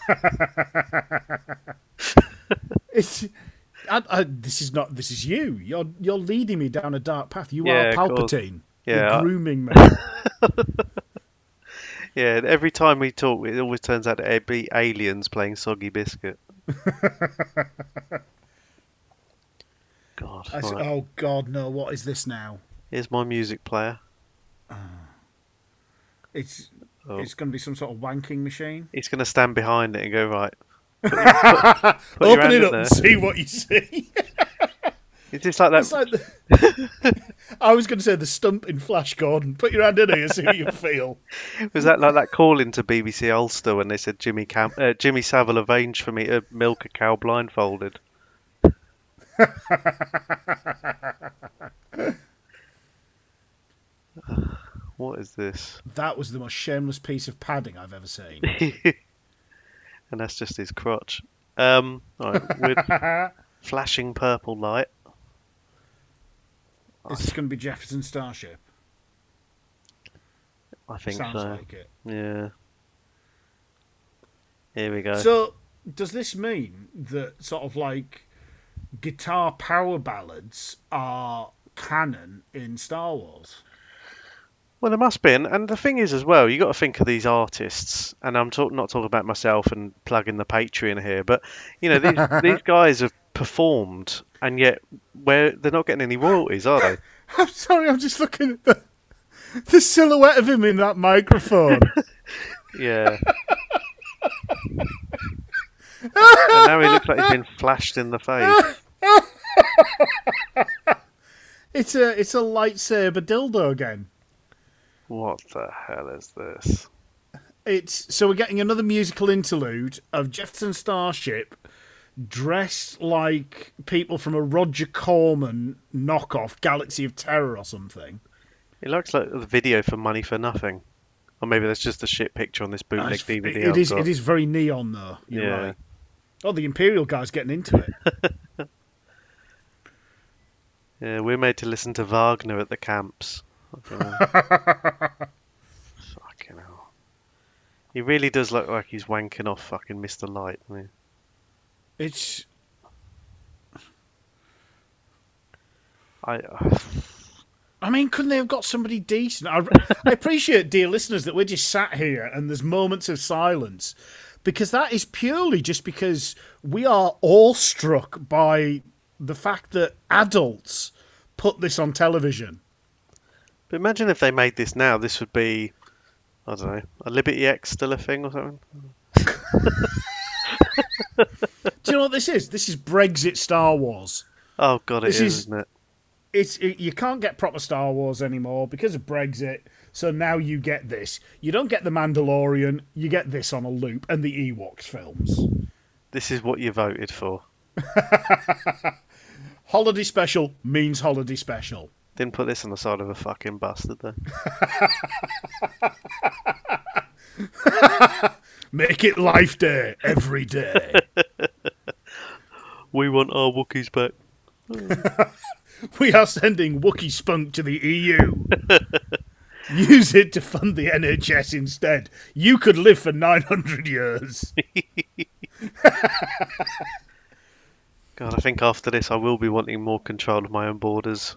It's. I, I, this is not. This is you. You're you're leading me down a dark path. You Yeah, are of course. Palpatine. Yeah, You're I- grooming me. Yeah, every time we talk, it always turns out to be aliens playing Soggy Biscuit. God. I s- right. Oh God, no! What is this now? Here's my music player. It's Oh. it's going to be some sort of wanking machine. He's going to stand behind it and go, right. Put, put, put your Open hand it in up there. and see what you see. It's just like that. It's like the, I was going to say the stump in Flash Gordon. Put your hand in here, see what you feel. Was that like that call into B B C Ulster when they said Jimmy Cam- uh, Jimmy Savile arranged for me to milk a cow blindfolded? What is this? That was the most shameless piece of padding I've ever seen. And that's just his crotch. Um, right, with flashing purple light. Is this going to be Jefferson Starship? I think Sounds so. like it. Yeah. Here we go. So, does this mean that sort of like guitar power ballads are canon in Star Wars? Well, there must be, and, and the thing is as well, you got to think of these artists, and I'm talk, not talking about myself and plugging the Patreon here, but you know these these guys have performed, and yet where they're not getting any royalties, are they? I'm sorry, I'm just looking at the, the silhouette of him in that microphone. Yeah. And now he looks like he's been flashed in the face. It's a it's a lightsaber dildo again. What the hell is this? It's so we're getting another musical interlude of Jefferson Starship dressed like people from a Roger Corman knockoff Galaxy of Terror or something. It looks like the video for Money for Nothing. Or maybe that's just a shit picture on this bootleg Nice. D V D. It I've is got. it is very neon though. You're Yeah. right. Oh, the Imperial guy's getting into it. Yeah, we're made to listen to Wagner at the camps. I don't know. Fucking hell. He really does look like he's wanking off fucking Mister Light. doesn't he? It's I, uh, I mean, couldn't they have got somebody decent? I, I appreciate, dear listeners, that we're just sat here and there's moments of silence, because that is purely just because we are awestruck by the fact that adults put this on television. but imagine if they made this now. This would be, I don't know, a Liberty X still a thing or something? Do you know what this is? This is Brexit Star Wars. Oh god, it This is, is- isn't it? It's it, you can't get proper Star Wars anymore because of Brexit. So now you get this. You don't get the Mandalorian. You get this on a loop, and the Ewoks films. This is what you voted for. Holiday special means holiday special. Didn't put this on the side of a fucking bus, did they? Make it Life Day every day. We want our Wookiees back. We are sending Wookiee spunk to the E U. Use it to fund the N H S instead. You could live for nine hundred years. God, I think after this I will be wanting more control of my own borders.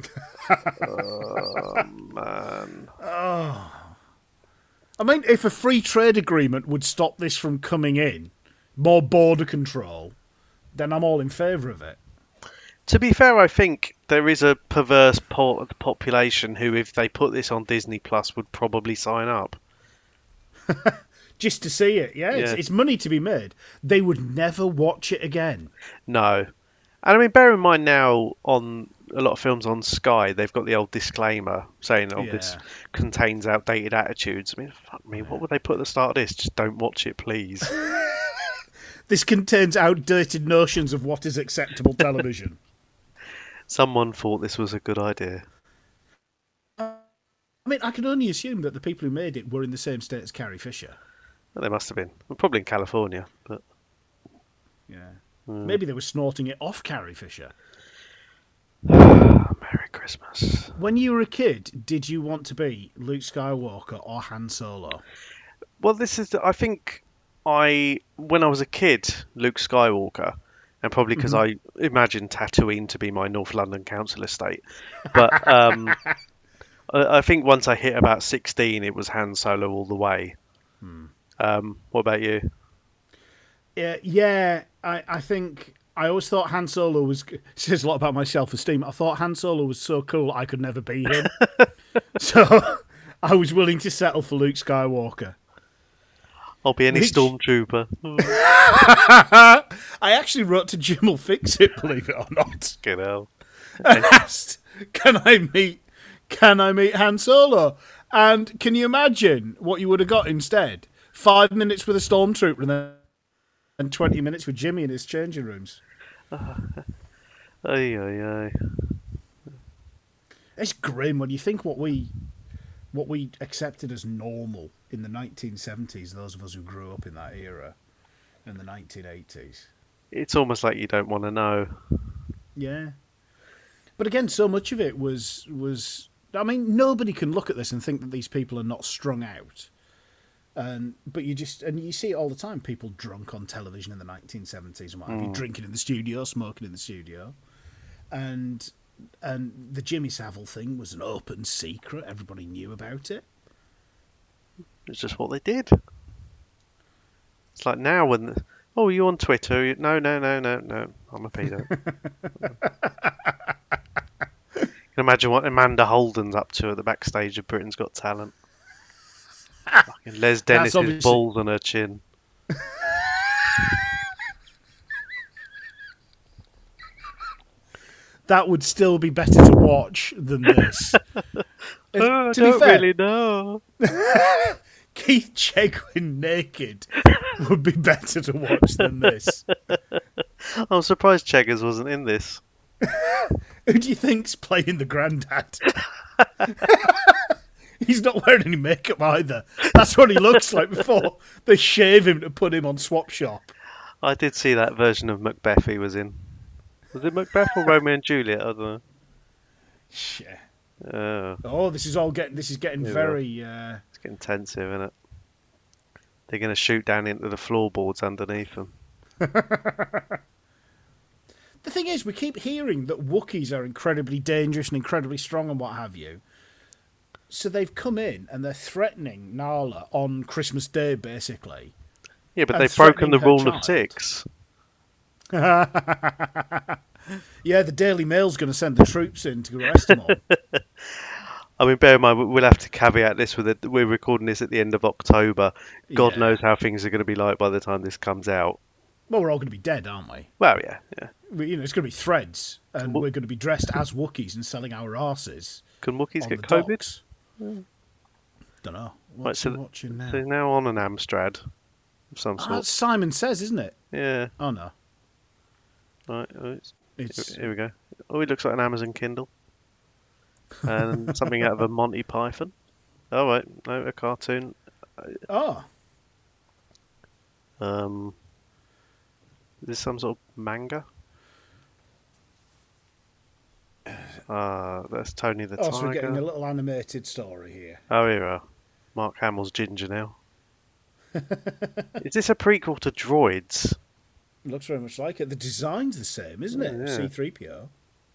Oh, man. I mean, if a free trade agreement would stop this from coming in, more border control, then I'm all in favour of it. To be fair, I think there is a perverse part of the population who, if they put this on Disney Plus, would probably sign up. Just to see it, yeah, It's, Yeah. it's money to be made. They would never watch it again. No. And I mean, bear in mind now, on a lot of films on Sky, they've got the old disclaimer saying, "Oh, this Yeah. contains outdated attitudes." I mean, fuck me, what would they put at the start of this? Just don't watch it, please. This contains outdated notions of what is acceptable television. Someone thought this was a good idea. I mean, I can only assume that the people who made it were in the same state as Carrie Fisher. Well, they must have been. Well, probably in California, but Yeah. Mm. Maybe they were snorting it off Carrie Fisher. Merry Christmas. When you were a kid, did you want to be Luke Skywalker or Han Solo? Well, this is. The, I think I when I was a kid, Luke Skywalker, and probably because I imagined Tatooine to be my North London council estate. But um, I, I think once I hit about sixteen, it was Han Solo all the way. Hmm. Um, what about you? Yeah, yeah. I, I think I always thought Han Solo was says a lot about my self-esteem. I thought Han Solo was so cool I could never be him, so I was willing to settle for Luke Skywalker. I'll be any Which- stormtrooper. I actually wrote to Jim will fix it, believe it or not, Get out. and asked, "Can I meet? Can I meet Han Solo?" And can you imagine what you would have got instead? Five minutes with a stormtrooper, and then and twenty minutes with Jimmy in his changing rooms. Ay, ay, ay. It's grim when you think what we what we accepted as normal in the nineteen seventies, those of us who grew up in that era, in the nineteen eighties. It's almost like you don't want to know. Yeah. But again, so much of it was was I mean, nobody can look at this and think that these people are not strung out. And but you just and you see it all the time, people drunk on television in the nineteen seventies and what have you, drinking in the studio, smoking in the studio. And and the Jimmy Savile thing was an open secret. Everybody knew about it. It's just what they did. It's like now when, oh, you on Twitter? You- No, no, no, no, no. I'm a pedo. You can imagine what Amanda Holden's up to at the backstage of Britain's Got Talent. Fucking Les Dennis's obviously- balls on her chin. That would still be better to watch than this. Oh, I to be don't fair, really know. Keith Chegwin naked would be better to watch than this. I'm surprised Cheggers wasn't in this. Who do you think's playing the granddad? He's not wearing any makeup either. That's what he looks like before they shave him to put him on Swap Shop. I did see that version of Macbeth he was in. Was it Macbeth or Romeo and Juliet? I don't know. Yeah. Oh, Oh, this is all getting. This is getting Yeah. very. Uh, it's getting tensive, isn't it? They're going to shoot down into the floorboards underneath them. The thing is, we keep hearing that Wookiees are incredibly dangerous and incredibly strong and what have you. So they've come in and they're threatening Nala on Christmas Day, basically. Yeah, but And they've broken the threatening her rule of child. six. Yeah, the Daily Mail's going to send the troops in to arrest them all. I mean, bear in mind, we'll have to caveat this with it. We're recording this at the end of October. God Yeah. knows how things are going to be like by the time this comes out. Well, we're all going to be dead, aren't we? Well, yeah, yeah. we you know, it's going to be threads, and Wo- we're going to be dressed as Wookiees and selling our arses Can Wookiees on get the COVID? docks. Don't know. What's so he th- watching now? So they're now on an Amstrad of some Oh, sort. that's Simon Says, isn't it? Yeah, Oh, no. right. Oh, it's, It's here we go. Oh, it looks like an Amazon Kindle. And something out of a Monty Python. Oh, right. No, a cartoon. Oh, Um, is this some sort of manga? Ah, that's Tony the oh so we're Tiger. getting a little animated story here. Oh, here we are. Mark Hamill's Ginger now. Is this a prequel to Droids? Looks very much like it. The design's the same, isn't it? Yeah. C three P O.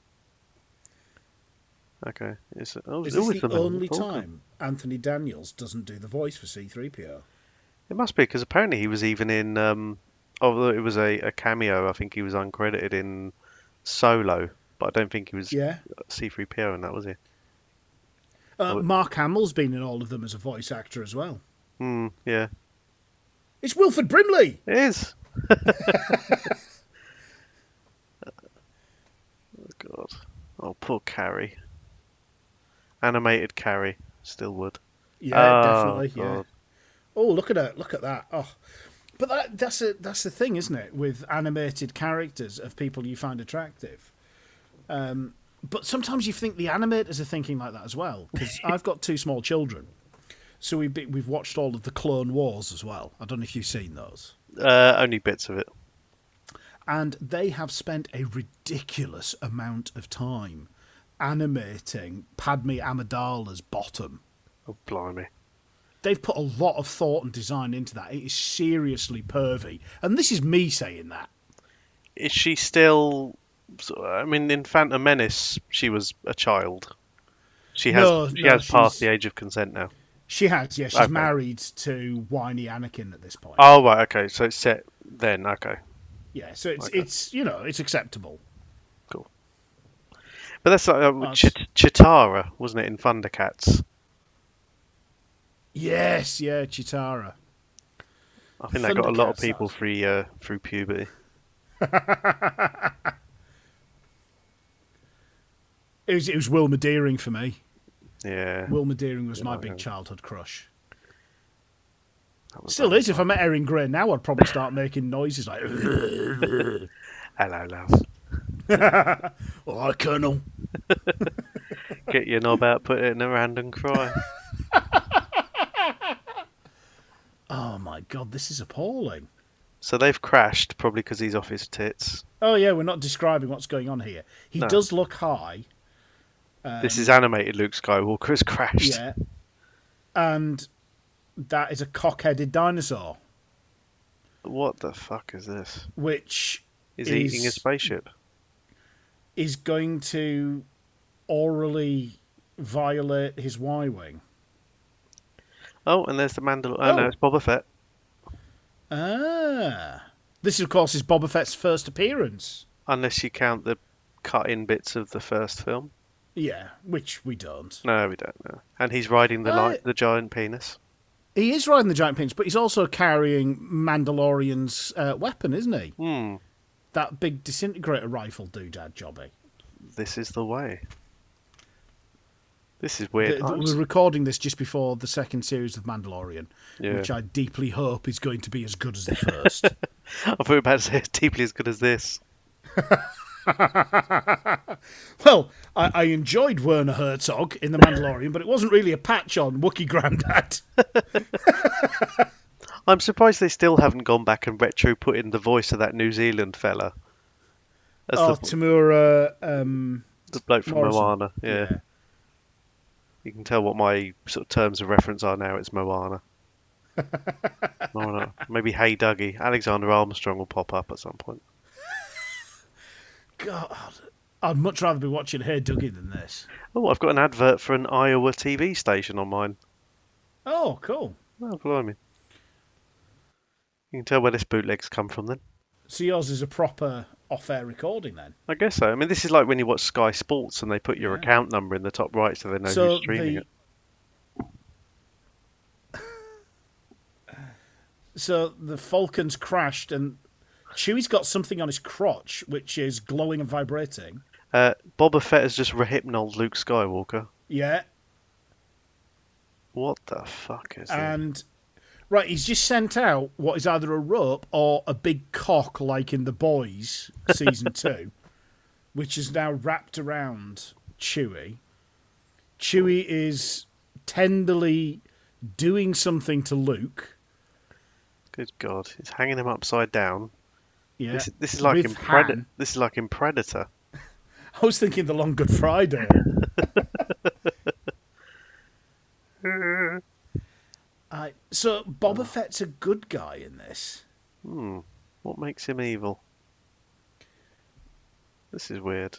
Okay. It's, oh, Is oh, this it's the the Millennium only Falcon. time Anthony Daniels doesn't do the voice for C three P O? It must be, because apparently he was even in, um, although it was a, a cameo, I think he was uncredited in Solo, but I don't think he was Yeah. C three P O in that, was he? Uh, Oh. Mark Hamill's been in all of them as a voice actor as well. Hmm, yeah. It's Wilford Brimley! It is. Oh, God. Oh, poor Carrie. Animated Carrie still would. Yeah, Oh, definitely. Yeah. God. Oh, look at it! Look at that! Oh, but that, that's a, that's the thing, isn't it? With animated characters of people you find attractive. Um, but sometimes you think the animators are thinking like that as well. Because I've got two small children, so we've been, we've watched all of the Clone Wars as well. I don't know if you've seen those. Uh, only bits of it. And they have spent a ridiculous amount of time animating Padme Amidala's bottom. Oh, blimey. They've put a lot of thought and design into that. It is seriously pervy. And this is me saying that. Is she still... I mean, in Phantom Menace, she was a child. She has No, she no, has passed she's- the age of consent now. She has, yeah. She's Okay. married to whiny Anakin at this point. Oh, right, okay. So it's set then, okay. Yeah, so it's, Okay. it's you know, it's acceptable. Cool. But that's like uh, Oh, Ch- Chitara, wasn't it, in Thundercats? Yes, yeah, Chitara. I think that got a lot of Thundercats, people that's- through, uh, through puberty. It was, it was Wilma Deering for me. Yeah. Wilma Deering was my Yeah, big yeah. childhood crush. That was Still that is. If I met Erin Gray now, I'd probably start making noises like, Hello, love. "All right, Colonel." Get your knob out, put it in her hand and cry. Oh my god, this is appalling. So they've crashed, probably because he's off his tits. Oh yeah, we're not describing what's going on here. He No. does look high. This is animated Luke Skywalker has crashed. Yeah. And that is a cock-headed dinosaur, What the fuck is this? which Is is, he eating a spaceship? is going to orally violate his Y-wing. Oh, and there's the Mandalorian. Oh, Oh. no, it's Boba Fett. Ah. This, of course, is Boba Fett's first appearance. Unless you count the cut-in bits of the first film. Yeah, which we don't. No, we don't know. And he's riding the Uh, li- the giant penis. He is riding the giant penis, but he's also carrying Mandalorian's uh, weapon, isn't he? Hmm. That big disintegrator rifle doodad jobby. This is the way. This is weird. The- the- I'm we're recording this just before the second series of Mandalorian, Yeah. which I deeply hope is going to be as good as the first. I thought you were about to say it's deeply as good as this. Well, I, I enjoyed Werner Herzog in The Mandalorian, but it wasn't really a patch on Wookiee Grandad. I'm surprised they still haven't gone back and retro put in the voice of that New Zealand fella. That's Oh, the, Tamura. Um, the bloke from Morrison. Moana. Yeah. yeah. You can tell what my sort of terms of reference are now. It's Moana. Moana. Maybe Hey Dougie. Alexander Armstrong will pop up at some point. God, I'd much rather be watching Hey Dougie than this. Oh, I've got an advert for an Iowa T V station on mine. Oh, cool. Oh, blimey. You can tell where this bootleg's come from then. So yours is a proper off-air recording then? I guess so. I mean, this is like when you watch Sky Sports and they put your Yeah. account number in the top right so they know so who's streaming the it. so the Falcon's crashed and Chewie's got something on his crotch which is glowing and vibrating. Uh, Boba Fett has just rehypnoled Luke Skywalker. Yeah, What the fuck is that? and right, he's just sent out what is either a rope or a big cock, like in The Boys season two, which is now wrapped around Chewie. Chewie is tenderly doing something to Luke. Good God, he's hanging him upside down. Yeah, This, this is like with in Predator. Han. This is like in Predator. I was thinking the Long Good Friday. I, so Boba Fett's a good guy in this. Hmm. What makes him evil? This is weird.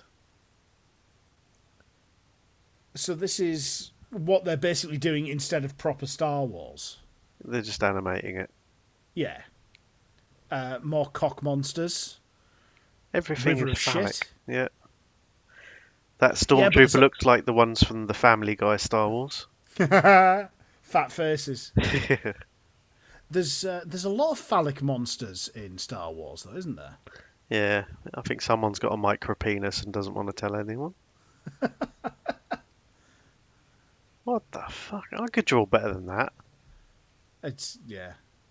So this is what they're basically doing instead of proper Star Wars. They're just animating it. Yeah. Uh, more cock monsters. Everything River is of phallic. shit. Yeah. That Yeah, stormtrooper but so- looks like the ones from the Family Guy Star Wars. Fat faces. There's uh, there's a lot of phallic monsters in Star Wars, though, isn't there? Yeah, I think someone's got a micro penis and doesn't want to tell anyone. What the fuck? I could draw better than that. It's yeah.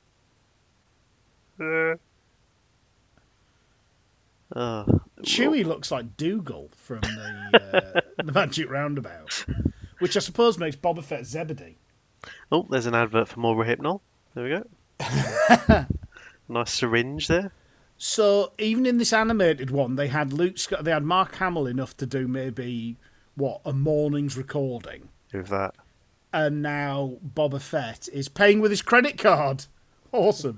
Uh, uh, Chewie looks like Dougal from the uh, the Magic Roundabout, which I suppose makes Boba Fett Zebedee. Oh, there's an advert for more Hypnol. There we go. Nice syringe there. So even in this animated one, they had Luke Scott, they had Mark Hamill enough to do maybe what a morning's recording, With that. and now Boba Fett is paying with his credit card. Awesome.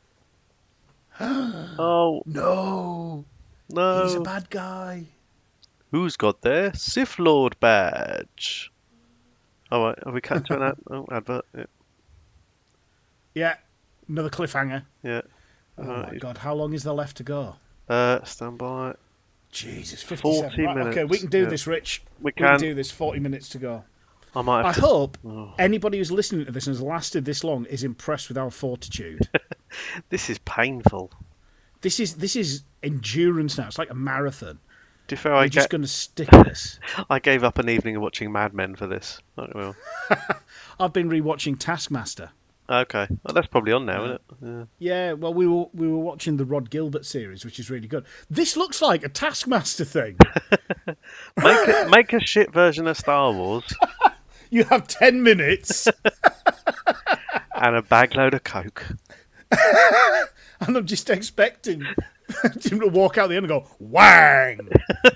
Oh No, no! he's a bad guy. Who's got their Sith Lord badge? Oh, right. Are we cutting to an ad- oh, advert? Yeah. Yeah, another cliffhanger. yeah. Oh Right. my god, how long is there left to go? Uh, stand by. Jesus, fifty-seven. forty Right, okay, we minutes, can do yeah. this, Rich. We We can. can do this. Forty minutes to go. I might I have to. hope Oh. anybody who's listening to this and has lasted this long is impressed with our fortitude. This is painful. This is this is endurance now. It's like a marathon. To be fair, We're I, just ga- going to stick at this. I gave up an evening of watching Mad Men for this. Oh, well. I've been rewatching Taskmaster. Okay. Well, that's probably on now, isn't it? Yeah. Yeah, well, we were we were watching the Rod Gilbert series, which is really good. This looks like a Taskmaster thing. Make a, make a shit version of Star Wars You have ten minutes, and a bagload of Coke. and I'm just expecting him to walk out the end and go wang.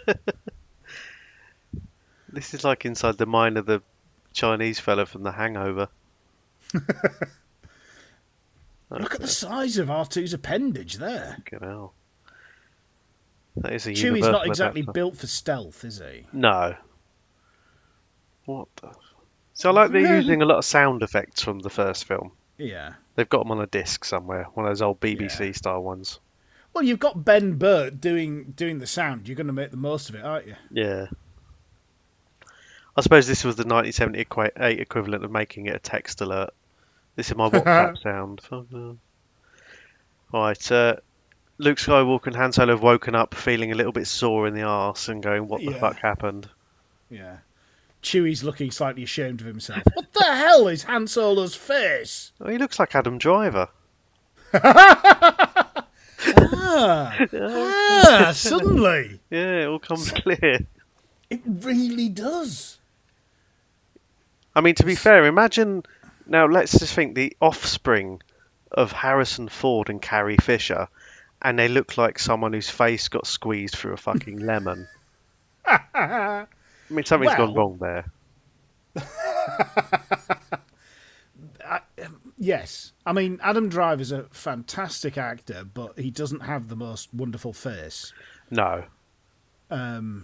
This is like inside the mind of the Chinese fella from The Hangover. Look at the size of R two's appendage there. Fucking hell. That is a Chewie's universal not exactly adapter. built for stealth, is he? No. What the? So I like they're using a lot of sound effects from the first film. Yeah. They've got them on a disc somewhere, one of those old B B C Yeah. style ones. Well, you've got Ben Burt doing doing the sound. You're going to make the most of it, aren't you? Yeah. I suppose this was the nineteen seventy-eight equivalent of making it a text alert. This is my WhatsApp sound. Right, uh, Luke Skywalker and Han Solo have woken up feeling a little bit sore in the arse and going, what the Yeah. fuck happened? Yeah. Chewie's looking slightly ashamed of himself. What the hell is Han Solo's face? Oh, he looks like Adam Driver. Ah, ah suddenly. Yeah, it all comes clear. It really does. I mean, to be fair, imagine... Now, let's just think the offspring of Harrison Ford and Carrie Fisher, and they look like someone whose face got squeezed through a fucking lemon. I mean, something's Well- gone wrong there. Yes. I mean, Adam Driver's a fantastic actor, but he doesn't have the most wonderful face. No. Um,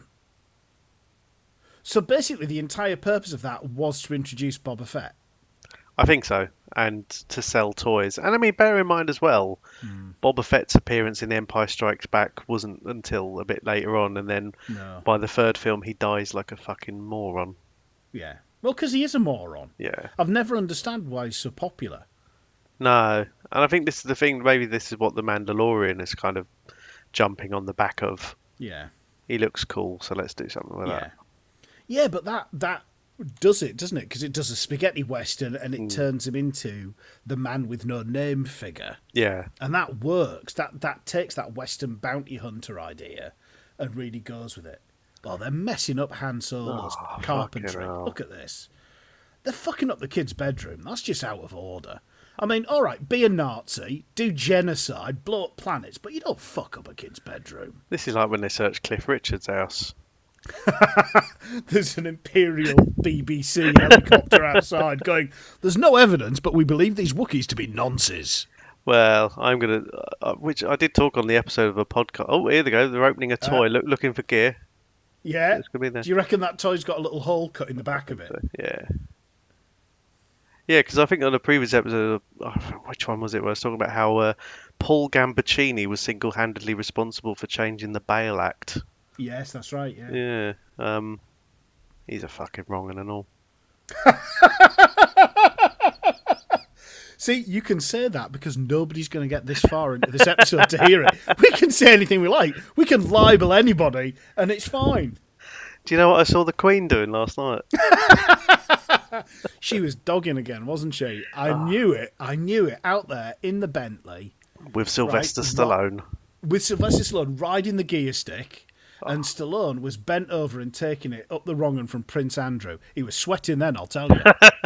so basically, the entire purpose of that was to introduce Boba Fett. I think so, and to sell toys. And I mean, bear in mind as well, Hmm. Boba Fett's appearance in The Empire Strikes Back wasn't until a bit later on, and then No. by the third film, he dies like a fucking moron. Yeah. Well, because he is a moron. Yeah. I've never understood why he's so popular. No, and I think this is the thing. Maybe this is what the Mandalorian is kind of jumping on the back of. Yeah. He looks cool, so let's do something with Yeah. that. Yeah, but that that does it, doesn't it? Because it does a spaghetti western and it Hmm. turns him into the man with no name figure. Yeah, And that works. That that takes that western bounty hunter idea and really goes with it. Well, they're messing up Han Solo's Oh, carpentry. fucking hell. Look at this. They're fucking up the kid's bedroom. That's just out of order. I mean, all right, be a Nazi, do genocide, blow up planets, but you don't fuck up a kid's bedroom. this is like when they searched Cliff Richard's house. There's an Imperial B B C helicopter outside going, there's no evidence, but we believe these Wookiees to be nonces. Well, I'm gonna, uh, which I did talk on the episode of a podcast. Oh, here they go. They're opening a toy, look, looking for gear. Yeah? It's gonna be there. Do you reckon that toy's got a little hole cut in the back of it? Yeah. Yeah, because I think on a previous episode, of, oh, which one was it? Where I was talking about how uh, Paul Gambaccini was single-handedly responsible for changing the Bail Act. Yes, that's right, yeah. Yeah. Um, he's a fucking wrong and all. See, you can say that because nobody's going to get this far into this episode to hear it. We can say anything we like. We can libel anybody, and it's fine. Do you know what I saw the Queen doing last night? She was dogging again, wasn't she? I oh. knew it. I knew it. Out there in the Bentley. With Sylvester right? Stallone. With Sylvester Stallone riding the gear stick. Oh. And Stallone was bent over and taking it up the wrong one from Prince Andrew. He was sweating then, I'll tell you.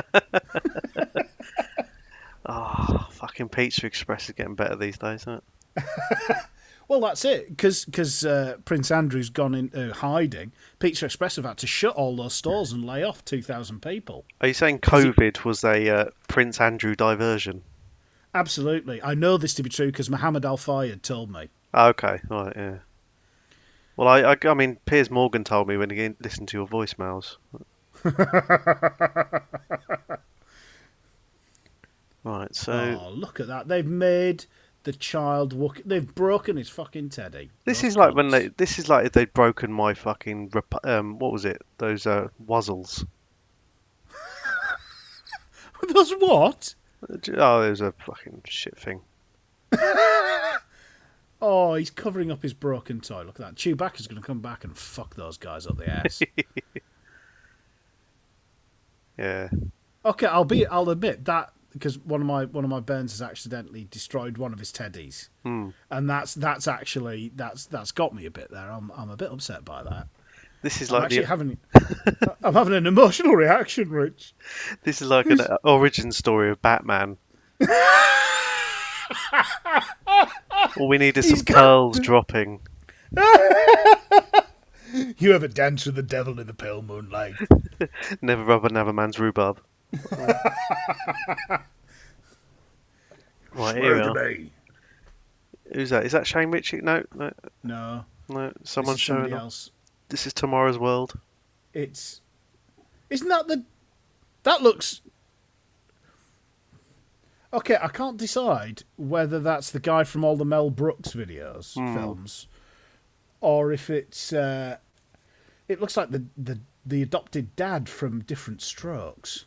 Oh, fucking Pizza Express is getting better these days, isn't it? Well, that's it, because uh, Prince Andrew's gone into hiding. Pizza Express have had to shut all those stores and lay off two thousand people. Are you saying COVID he... was a uh, Prince Andrew diversion? Absolutely. I know this to be true because Muhammad Al-Fayed told me. Okay, right, yeah. Well, I, I, I mean, Piers Morgan told me when he listened to your voicemails. Right, so... Oh, look at that. They've made... The child walk. They've broken his fucking teddy. This is like when they. This is like if they'd broken my fucking. Um, what was it? Those uh, wuzzles. Those what? Oh, there's a fucking shit thing. Oh, he's covering up his broken toy. Look at that. Chewbacca's going to come back and fuck those guys up the ass. Yeah. Okay, I'll be. I'll admit that. Because one of my one of my Burns has accidentally destroyed one of his teddies, mm. and that's that's actually that's that's got me a bit there. I'm I'm a bit upset by that. This is I'm like actually the... having I'm having an emotional reaction, Rich. This is like Who's... an origin story of Batman. All we need is He's some got... pearls dropping. You ever dance with the devil in the pale moonlight? Never rub another man's rhubarb. Right, here we are. Who's that? Is that Shane Ritchie? No, no, no, no. Someone's showing up. Else. This is Tomorrow's World. It's. Isn't that the? That looks. Okay, I can't decide whether that's the guy from all the Mel Brooks videos, mm. films, or if it's. Uh, it looks like the the. The adopted dad from Different Strokes.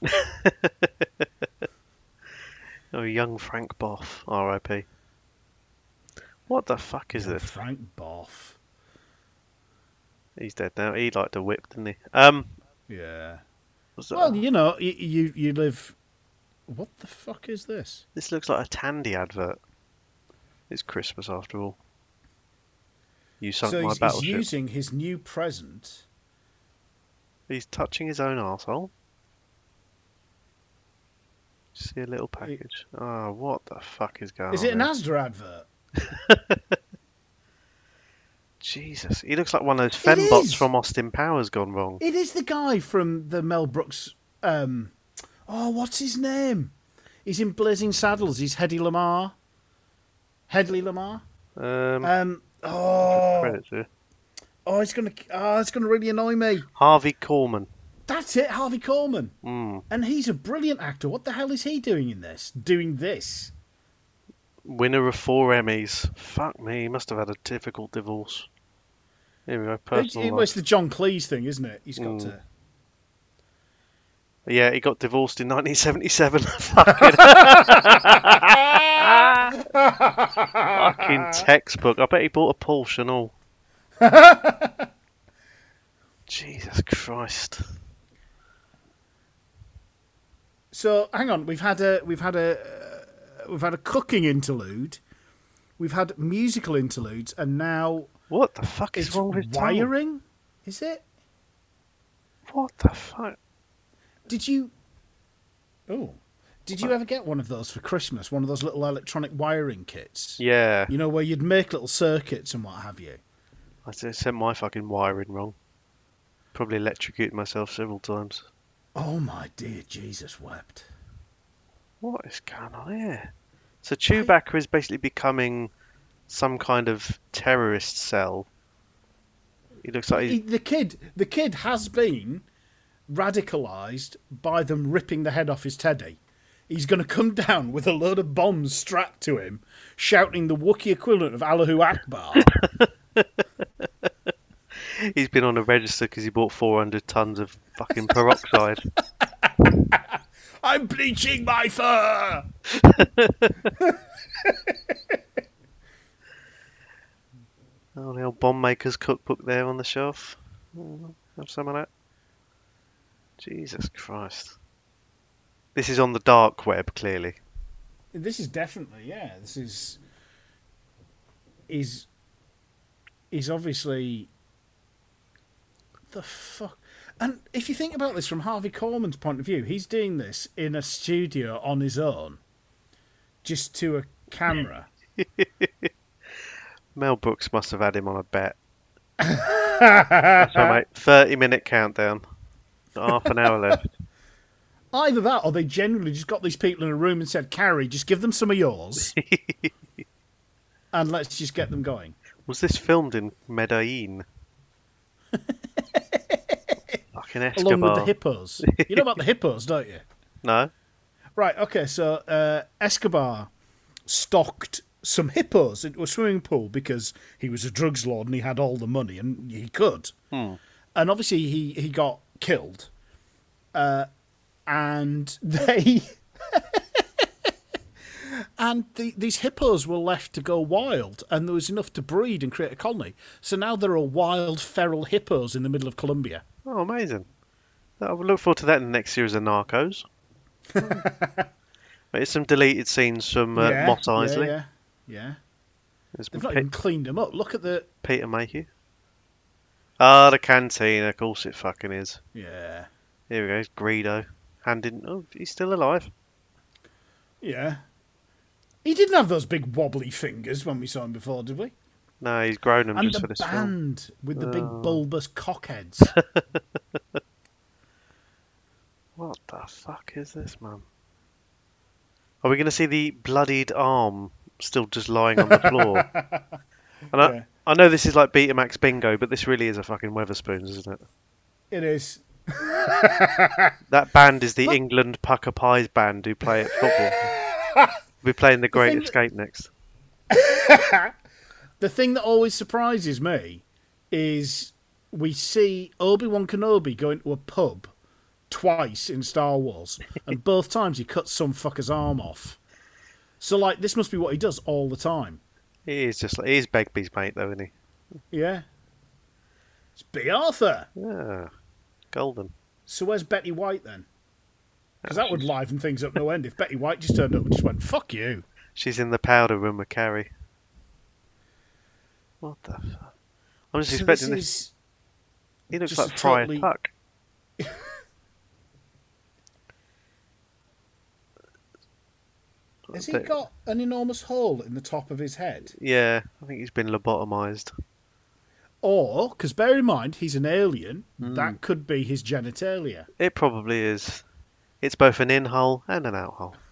Oh, young Frank Boff, R I P. What the fuck is young this? Frank Boff. He's dead now. He liked a whip, didn't he? Um. Yeah. Well, you know, you, you you live. What the fuck is this? This looks like a Tandy advert. It's Christmas after all. You sunk so my he's, battleship. He's using his new present. He's touching his own arsehole. See a little package. It, oh, what the fuck is going is on? Is it an Asda advert? Jesus, he looks like one of those fembots from Austin Powers gone wrong. It is the guy from the Mel Brooks. Um, oh, what's his name? He's in Blazing Saddles. He's Hedy Lamar. Hedley Lamar. Um. um oh. Credits here. Oh, it's gonna, oh, it's gonna really annoy me. Harvey Korman. That's it, Harvey Korman. Mm. And he's a brilliant actor. What the hell is he doing in this? Doing this? Winner of four Emmys. Fuck me, he must have had a difficult divorce. Here we go, personal it, it, It's the John Cleese thing, isn't it? He's got mm. to... Yeah, he got divorced in nineteen seventy-seven. Fucking... Fucking textbook. I bet he bought a Porsche and all. Jesus Christ. So hang on, we've had a we've had a uh, we've had a cooking interlude, we've had musical interludes, and now what the fuck is wrong with wiring? Tom? Is it? What the fuck? Did you? Oh, did you ever get one of those for Christmas? One of those little electronic wiring kits? Yeah. You know, where you'd make little circuits and what have you. I sent my fucking wiring wrong. Probably electrocuted myself several times. Oh my dear Jesus wept. What is going on here? So Chewbacca is basically becoming some kind of terrorist cell. He looks like he, the kid. The kid has been radicalised by them ripping the head off his teddy. He's going to come down with a load of bombs strapped to him, shouting the Wookiee equivalent of Allahu Akbar. He's been on a register because he bought four hundred tons of fucking peroxide. I'm bleaching my fur! Oh, the old bomb maker's cookbook there on the shelf. Have some of that. Jesus Christ. This is on the dark web, clearly. This is definitely, yeah. This is is is obviously the fuck. And if you think about this from Harvey Korman's point of view, he's doing this in a studio on his own, just to a camera. Mel Brooks must have had him on a bet. That's right, mate. thirty minute countdown. Half an hour left. Either that, or they genuinely just got these people in a room and said, "Carrie, just give them some of yours, and let's just get them going." Was this filmed in Medellin? Fucking Escobar. Along with the hippos. You know about the hippos, don't you? No. Right, okay, so uh, Escobar stocked some hippos into a swimming pool because he was a drugs lord and he had all the money and he could. Hmm. And obviously he, he got killed. Uh, and they... and the, these hippos were left to go wild and there was enough to breed and create a colony. So now there are wild feral hippos in the middle of Colombia. Oh, amazing. I would look forward to that in the next series of Narcos. There's some deleted scenes from uh, yeah, Moss Isley. Yeah, yeah. yeah. There's They've been not Pe- even cleaned them up. Look at the... Peter Mayhew. Ah, the canteen. Of course it fucking is. Yeah. Here we go. It's Greedo. Handing... Oh, he's still alive. Yeah. He didn't have those big wobbly fingers when we saw him before, did we? No, he's grown them And just the for this film. band with the big Oh. bulbous cockheads. What the fuck is this, man? Are we going to see the bloodied arm still just lying on the floor? And I, Yeah. I know this is like Betamax Bingo, but this really is a fucking Weatherspoons, isn't it? It is. That band is the England Pucker Pies band who play at football. We'll be playing The Great thing- Escape next. The thing that always surprises me is we see Obi-Wan Kenobi go into a pub twice in Star Wars, and both times he cuts some fucker's arm off. So, like, this must be what he does all the time. He is just like, he is Begbie's mate, though, isn't he? Yeah. It's B. Arthur. Yeah. Golden. So where's Betty White then? Because that would liven things up no end if Betty White just turned up and just went, "Fuck you." She's in the powder room with Carrie. What the fuck? I'm just So expecting this this. is He looks just like a Friar totally- Tuck. Has he But- got an enormous hole in the top of his head? Yeah, I think he's been lobotomized. Or, because bear in mind, he's an alien, that could be his genitalia. It probably is. It's both an in hole and an out hole.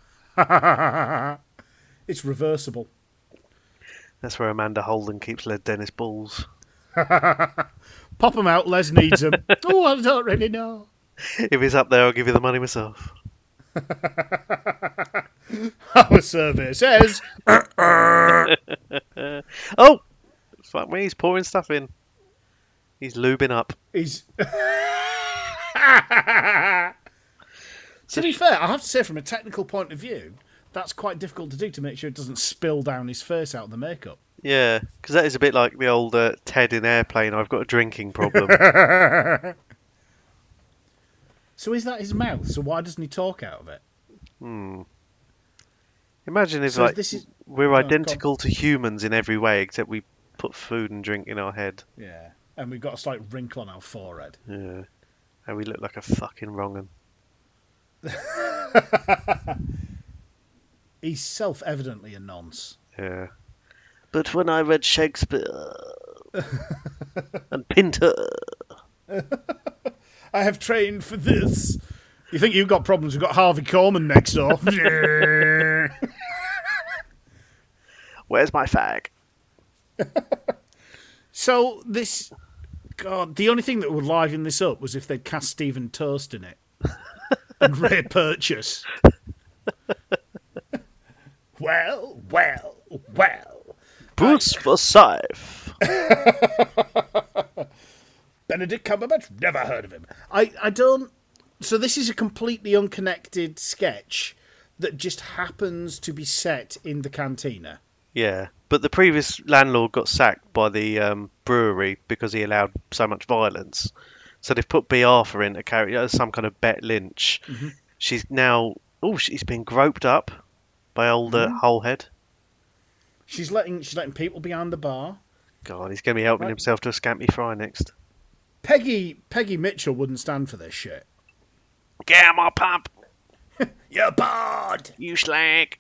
It's reversible. That's where Amanda Holden keeps lead Dennis balls. Pop them out, Les needs them. Oh, I don't really know. If he's up there, I'll give you the money myself. Our survey says... Oh! Fuck me, he's pouring stuff in. He's lubing up. He's... To be fair, I have to say, from a technical point of view, that's quite difficult to do to make sure it doesn't spill down his face out of the makeup. Yeah, because that is a bit like the old uh, Ted in Airplane, I've got a drinking problem. So is that his mouth? So why doesn't he talk out of it? Hmm. Imagine if So like this is- we're go on. identical to humans in every way, except we put food and drink in our head. Yeah. And we've got a slight wrinkle on our forehead. Yeah. And we look like a fucking wrong'un. He's self-evidently a nonce. Yeah. But when I read Shakespeare and Pinter, I have trained for this. You think you've got problems? We've got Harvey Korman next door. where's my fag? So this, God, the only thing that would liven this up was if they'd cast Stephen Toast in it and Ray Purchase. Well, well, well. Bruce Forsyth. Benedict Cumberbatch, never heard of him. I, I don't... So this is a completely unconnected sketch that just happens to be set in the cantina. Yeah, but the previous landlord got sacked by the um, brewery because he allowed so much violence. So they've put B. Arthur in to carry as some kind of Bet Lynch. Mm-hmm. She's now oh she's been groped up by old uh, Mm-hmm. Hullhead. She's letting she's letting people behind the bar. God, he's going to be helping Right. himself to a scampi fry next. Peggy Peggy Mitchell wouldn't stand for this shit. Get out my pub, You're bored. you slag.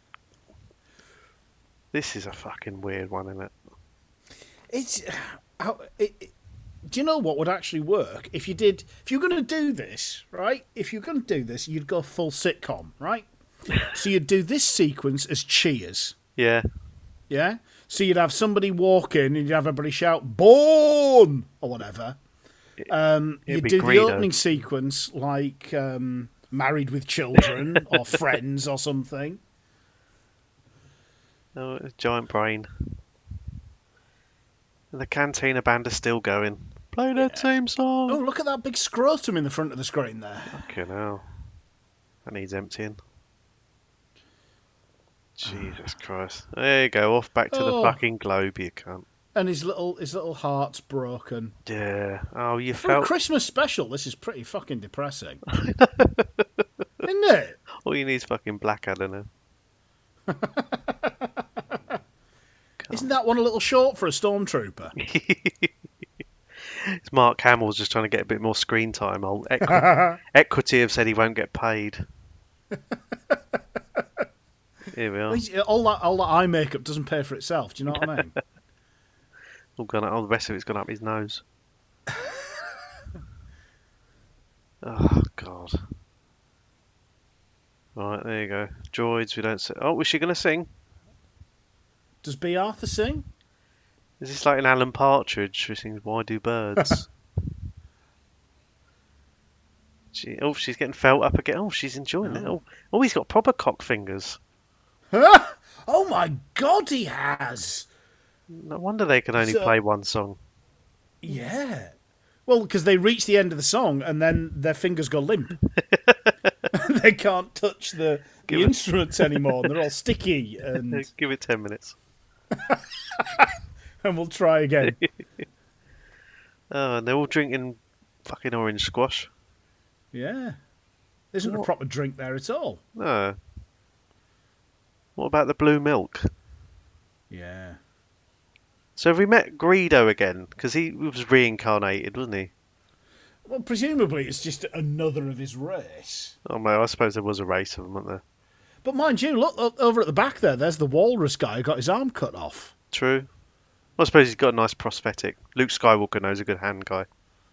This is a fucking weird one, isn't it? It's how it, it- do you know what would actually work if you did if you're going to do this, right? If you're going to do this, you'd go full sitcom, right? So you'd do this sequence as Cheers, Yeah. yeah? So you'd have somebody walk in and you'd have everybody shout "Born" or whatever. Um, it'd you'd be do Greedo. the opening sequence like um, Married with Children or Friends or something. Oh, a giant brain. And the Cantina band are still going. Play that same song. Oh, look at that big scrotum in the front of the screen there. Fucking hell. That needs emptying. Jesus Christ. There you go, off back to Oh. the fucking globe, you cunt. And his little his little heart's broken. Yeah. Oh, you For a felt... Christmas special, this is pretty fucking depressing. Isn't it? All you need is fucking Blackadder now. Isn't that one a little short for a stormtrooper? It's Mark Hamill's just trying to get a bit more screen time. Old Equi- Equity have said he won't get paid. Here we are. all that all that eye makeup doesn't pay for itself. Do you know what I mean? All gone, all the rest of it's gone up his nose. Oh, God. Right, there you go. Droids, we don't say... Oh, was she going to sing? Does B. Arthur sing? Is this like an Alan Partridge who sings Why Do Birds? she, oh, she's getting felt up again. Oh, she's enjoying it. Oh, oh, he's got proper cock fingers. Oh my God, he has. No wonder they can only So- play one song. Yeah. Well, because they reach the end of the song and then their fingers go limp. They can't touch the, the Give it- instruments anymore. And they're all sticky. And, Give it ten minutes. and we'll try again. Oh, and they're all drinking fucking orange squash. Yeah. There isn't a What? proper drink there at all. No. What about the blue milk? Yeah. So have we met Greedo again? Because he was reincarnated, wasn't he? Well, presumably it's just another of his race. Oh, no, I suppose there was a race of them, wasn't there? But mind you, look o- over at the back there, there's the walrus guy who got his arm cut off. True. I suppose he's got a nice prosthetic. Luke Skywalker knows a good hand guy.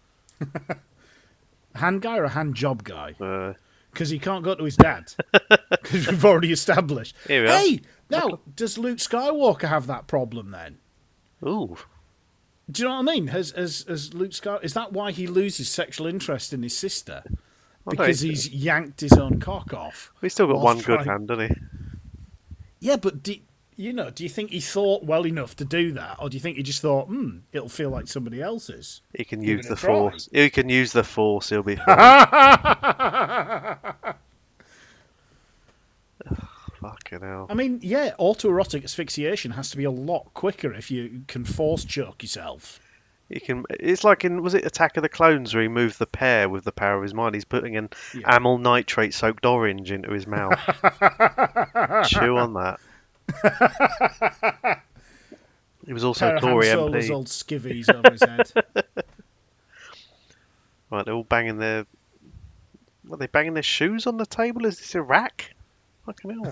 A hand guy or a hand job guy? Uh, Because he can't go to his dad. Because we've already established. Here we are. Hey! Now, does Luke Skywalker have that problem then? ooh. Do you know what I mean? Has, has, has Luke Skywalker... Is that why he loses sexual interest in his sister? I don't Because know. he's yanked his own cock off. He's still got whilst one good trying- hand, doesn't he? Yeah, but do, you know, do you think he thought well enough to do that? Or do you think he just thought, hmm, it'll feel like somebody else's? He can Give use it a the try. force. He can use the force. He'll be fine. Fucking hell. I mean, yeah, autoerotic asphyxiation has to be a lot quicker if you can force choke yourself. He can. It's like in was it Attack of the Clones where he moved the pear with the power of his mind. He's putting an Yeah. amyl nitrate soaked orange into his mouth. Chew on that. He was also Pair of Han Tory Solo's M P. old skivvies over his head. Right, they're all banging their. What, are they banging their shoes on the table? Is this a rack? Fucking hell.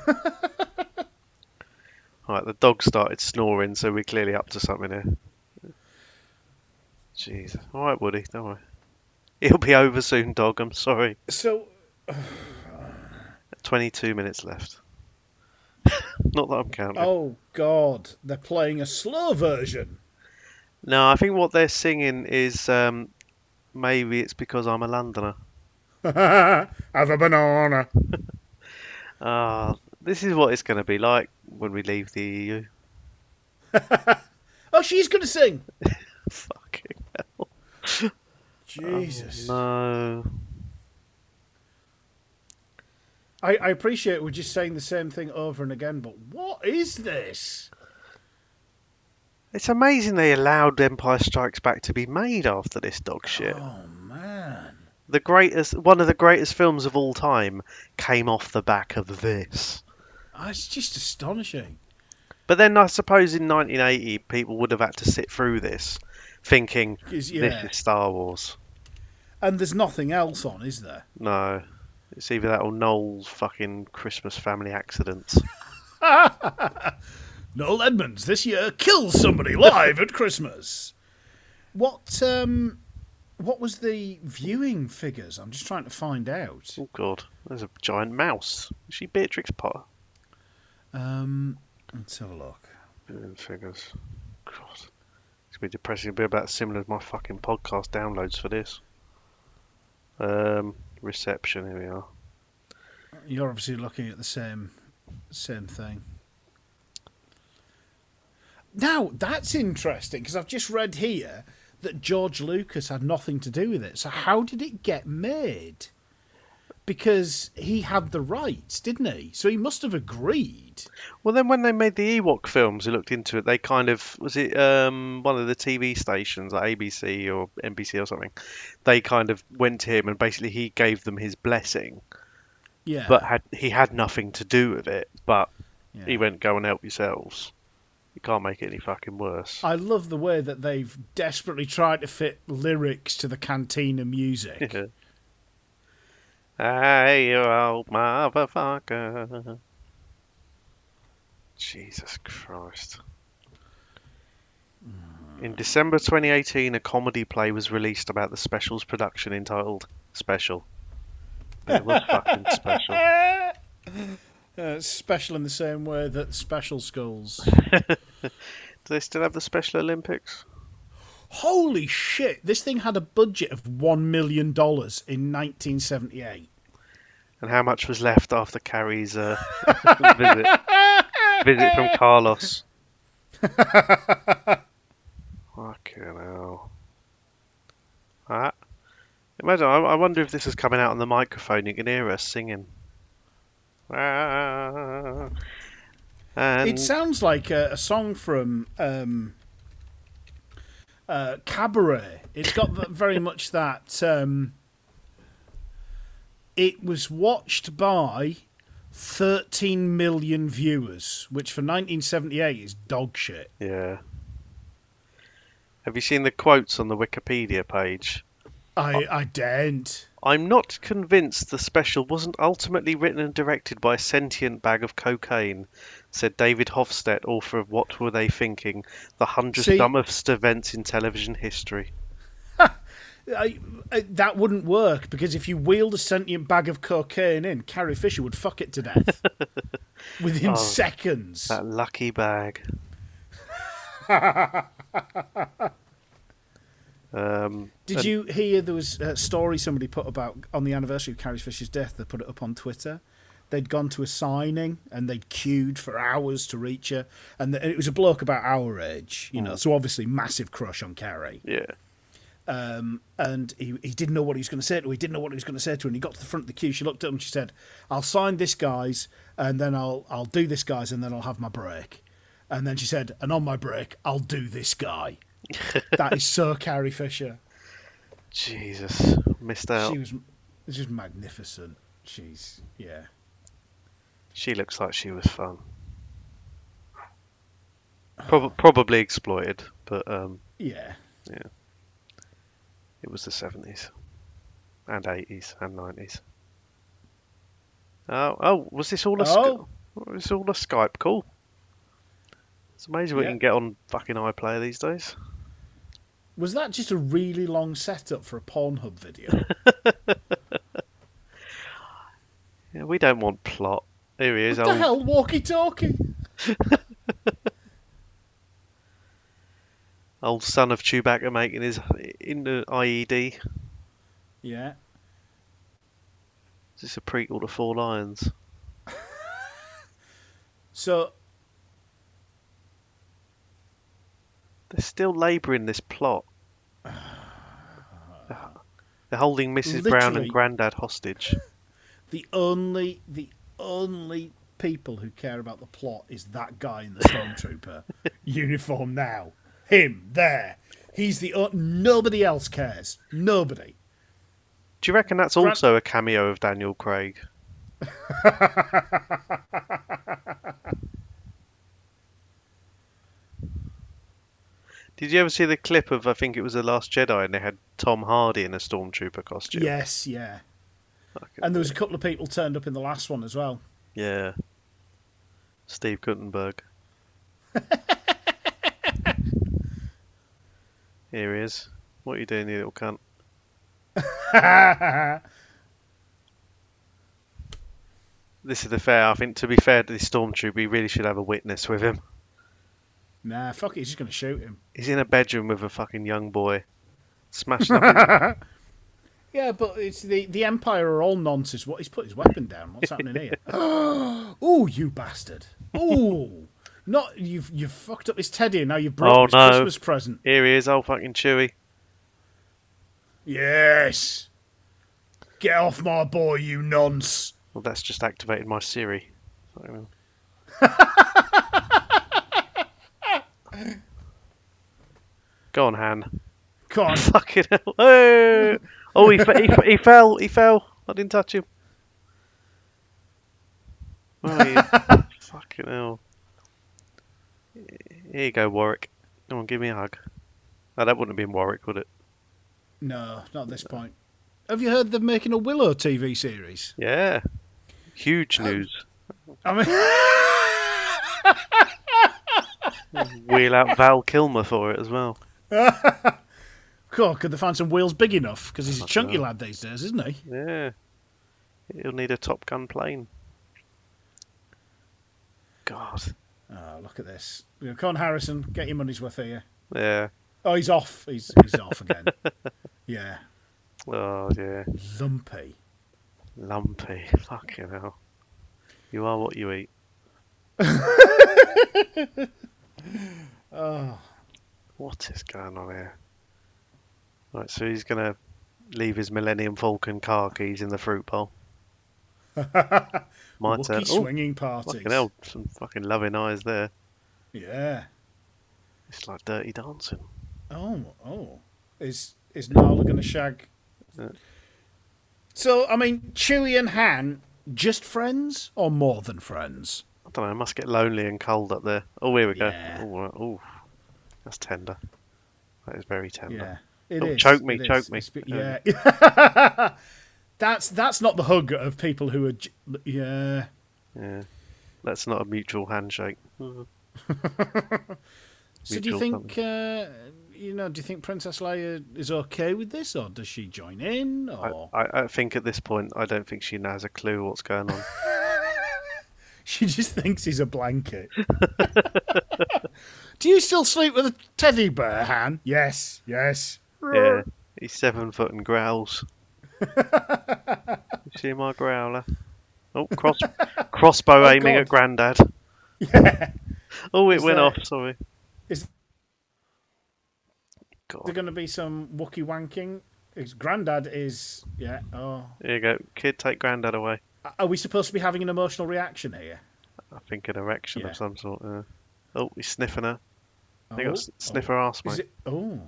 Right, the dog started snoring, so we're clearly up to something here. Jesus. Alright, Woody, don't worry. It'll be over soon, dog. I'm sorry. So, twenty-two minutes left. Not that I'm counting. oh God, they're playing a slow version. No, I think what they're singing is um, maybe it's because I'm a Londoner. Have a banana. Ah, this is what it's going to be like when we leave the E U. Oh, she's going to sing. Fucking hell. Jesus. No. I, I appreciate we're just saying the same thing over and again, but what is this? It's amazing they allowed Empire Strikes Back to be made after this dog shit. Oh, man. The greatest, one of the greatest films of all time came off the back of this. Oh, it's just astonishing. But then I suppose in nineteen eighty, people would have had to sit through this, thinking 'Cause, yeah. this is Star Wars. And there's nothing else on, is there? No, it's either that or Noel's fucking Christmas family accidents. Noel Edmonds this year kills somebody live at Christmas. What um, what was the viewing figures? I'm just trying to find out. Oh god, there's a giant mouse. Is she Beatrix Potter? Um, let's have a look. Viewing figures. God, it's gonna be depressing. It'll be about similar to my fucking podcast downloads for this. Um, reception. Here we are. You're obviously looking at the same same thing. Now, that's interesting, because I've just read here that George Lucas had nothing to do with it. So how did it get made? Because he had the rights, didn't he? So he must have agreed. Well, then when they made the Ewok films, I looked into it. They kind of was it um, one of the T V stations, like A B C or N B C or something. They kind of went to him and basically he gave them his blessing, Yeah. but had he had nothing to do with it. But yeah. he went, "Go and help yourselves. You can't make it any fucking worse." I love the way that they've desperately tried to fit lyrics to the Cantina music. Hey, you old motherfucker. Jesus Christ. In December twenty eighteen, a comedy play was released about the Specials production entitled Special. It was fucking special. Uh, special in the same way that special schools. Do they still have the Special Olympics? Holy shit! This thing had a budget of one million dollars in nineteen seventy-eight. And how much was left after Carrie's uh, visit? Visit from Carlos. Fucking hell. Ah. Imagine, I, I wonder if this is coming out on the microphone. You can hear us singing. Ah. And It sounds like a, a song from um, uh, Cabaret. It's got v- very much that. Um, it was watched by thirteen million viewers, which for nineteen seventy-eight is dog shit. yeah. Have you seen the quotes on the Wikipedia page? I, I daren't. I'm not convinced the special wasn't ultimately written and directed by a sentient bag of cocaine, said David Hofstedt, author of What Were They Thinking? The Hundred See- Dumbest Events in Television History. I, I, that wouldn't work, because if you wheeled a sentient bag of cocaine in, Carrie Fisher would fuck it to death within Oh, seconds. That lucky bag. um, Did and- you hear there was a story somebody put about on the anniversary of Carrie Fisher's death? They put it up on Twitter. They'd gone to a signing and they'd queued for hours to reach her, and the, it was a bloke about our age, you know, so obviously massive crush on Carrie. Yeah. Um, and he, he didn't know what he was going to say to her. He didn't know what he was going to say to her. And he got to the front of the queue. She looked at him and she said, "I'll sign this guy's, and then I'll I'll do this guy's, and then I'll have my break." And then she said, "And on my break, I'll do this guy." That is so Carrie Fisher. Jesus. Missed out. She She, was just magnificent. She's, yeah. looks like she was fun. Prob- probably exploited, but um, Yeah. it was the seventies. And eighties and nineties. Oh, oh, was this all a Oh. Sky- was this all a Skype call? It's amazing what Yeah. you can get on fucking iPlayer these days. Was that just a really long setup for a Pornhub video? Yeah, we don't want plot. Here he is. What the old- hell, walkie-talkie? Old son of Chewbacca making his in the I E D. Yeah. Is this a prequel to Four Lions? So, They're still labouring this plot. They're holding Missus Brown Literally. and Grandad hostage. the only the only people who care about the plot is that guy in the stormtrooper uniform now. Him there. He's the o- nobody else cares. Nobody. Do you reckon that's Grant- also a cameo of Daniel Craig? Did you ever see the clip of, I think it was The Last Jedi, and they had Tom Hardy in a stormtrooper costume? Yes, yeah. And there was a couple of people turned up in the last one as well. Yeah. Steve Guttenberg. Here he is. What are you doing, you little cunt? This is the fair. I think, to be fair to this stormtrooper, he really should have a witness with him. Nah, fuck it, he's just going to shoot him. He's in a bedroom with a fucking young boy. Smashing up. Yeah, but it's the, the Empire are all nonsense. What, he's put his weapon down. What's happening here? Oh, you bastard. Oh. Not, you've you've fucked up his teddy and now you've broken Oh, his no. Christmas present. Here he is, old fucking Chewie. Yes. Get off my boy, you nonce. Well, that's just activated my Siri. Go on, Han. Come on. Fucking hell. Oh, oh he, fe- he, fe- he fell. He fell. I didn't touch him. Oh, he... Fucking hell. Here you go, Warwick. Come on, give me a hug. Oh, that wouldn't have been Warwick, would it? No, not at this point. Have you heard they're making a Willow T V series? Yeah. Huge news. I mean... Wheel out Val Kilmer for it as well. Cool, could they find some wheels big enough? Because he's a I chunky know. lad these days, isn't he? Yeah. He'll need a Top Gun plane. God. Oh, look at this. You know, come on, Harrison, get your money's worth here. Yeah. Oh, he's off. He's he's off again. Yeah. Oh, yeah. Lumpy. Lumpy. Fucking hell. You are what you eat. Oh. What is going on here? Right, so he's going to leave his Millennium Falcon car keys in the fruit bowl. My turn. Wookiee Oh, swinging parties. fucking hell. Some fucking loving eyes there. Yeah. It's like Dirty Dancing. Oh, oh. Is is Nala going to shag? Yeah. So, I mean, Chewie and Han, just friends or more than friends? I don't know, it must get lonely and cold up there. Oh, here we go. Yeah. Oh, right. Oh, that's tender. That is very tender. Yeah. It Oh, is. choke me, it is. choke me. It's- yeah. that's that's not the hug of people who are. j- Yeah. Yeah. That's not a mutual handshake. So do you Mutual think, uh, you know, do you think Princess Leia is okay with this, or does she join in, I, or I, I think at this point, I don't think she has a clue what's going on. she just thinks he's a blanket? Do you still sleep with a teddy bear, Han? Yes, yes. Yeah, he's seven foot and growls. You see my growler? Oh, cross crossbow Oh, aiming God. at Grandad. Yeah. Oh, it Is went there- off. Sorry. Is God. there going to be some Wookiee wanking? His granddad is, yeah. Oh, Here you go, kid. Take Grandad away. are we supposed to be having an emotional reaction here? I think an erection Yeah. of some sort. Uh, oh, he's sniffing her. They Oh, got s- sniffer arse, Is mate. it? Oh.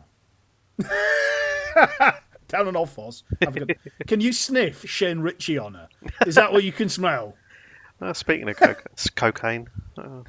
Down on all fours. Have a good- Can you sniff Shane Ritchie on her? Is that what you can smell? Oh, speaking of coca- it's cocaine. Oh.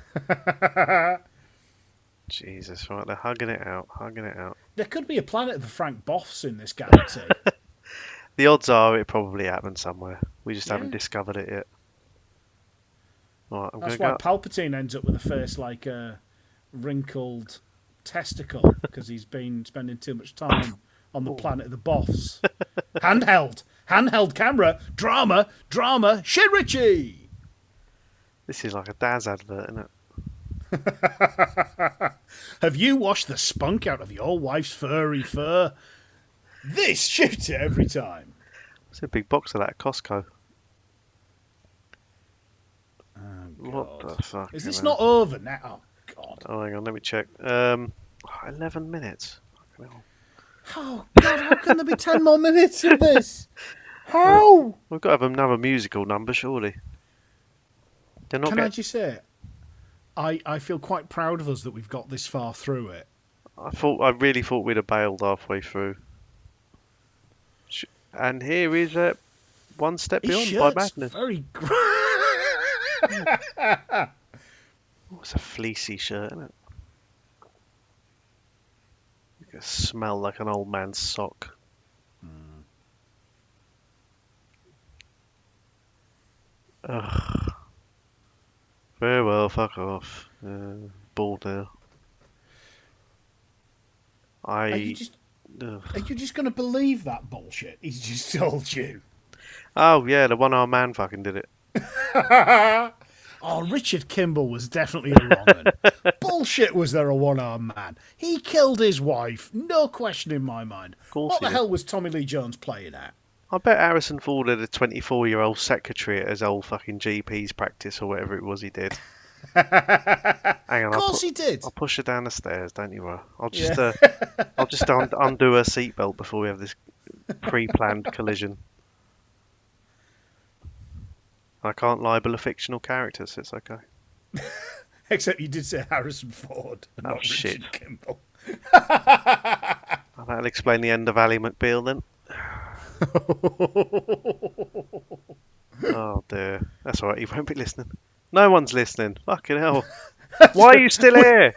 Jesus, right, they're hugging it out, hugging it out. There could be a planet of the Frank Boffs in this galaxy. The odds are it probably happened somewhere. We just haven't Yeah. discovered it yet. Right, I'm That's going why to go. Palpatine ends up with a face like a wrinkled testicle, because he's been spending too much time on the planet of the Boffs. Handheld. Handheld camera. Drama. Drama. Shane Ritchie. This is like a Daz advert, isn't it? Have you washed the spunk out of your wife's furry fur? This shoots it every time. It's a big box of that at Costco. Oh, What God. the fuck? Is this hell? not over now? Oh, God. Oh, hang on, let me check. Um, eleven minutes. Fucking hell. Oh, God, how can there be ten more minutes of this? How? We've got to have another musical number, surely. They're not Can I get- just say, I, I feel quite proud of us that we've got this far through it. I thought I really thought we'd have bailed halfway through. Sh- And here is uh, One Step His Beyond by shirt's Madness. very. Gr- Oh, it's a fleecy shirt, isn't it? It can smell like an old man's sock. Ugh. Very well, fuck off. Uh, bald now. I. Are you just Ugh. are you just going to believe that bullshit he's just told you? Oh yeah, the one-armed man fucking did it. Oh, Richard Kimball was definitely a wrong one. Bullshit was there a one-armed man. He killed his wife, no question in my mind. course What he the did. hell was Tommy Lee Jones playing at? I bet Harrison Ford had a twenty-four-year-old secretary at his old fucking G P's practice or whatever it was he did. Hang on, Of I'll, course pu- he did. I'll push her down the stairs, don't you worry. I'll just, Yeah. uh, I'll just un- undo her seatbelt before we have this pre-planned collision. I can't libel a fictional character, so it's okay. Except you did say Harrison Ford and Oh, not shit. Richard Kimball. Well, that'll explain the end of Ally McBeal then. Oh dear. That's alright, he won't be listening. No one's listening. Fucking hell. Why are you still here?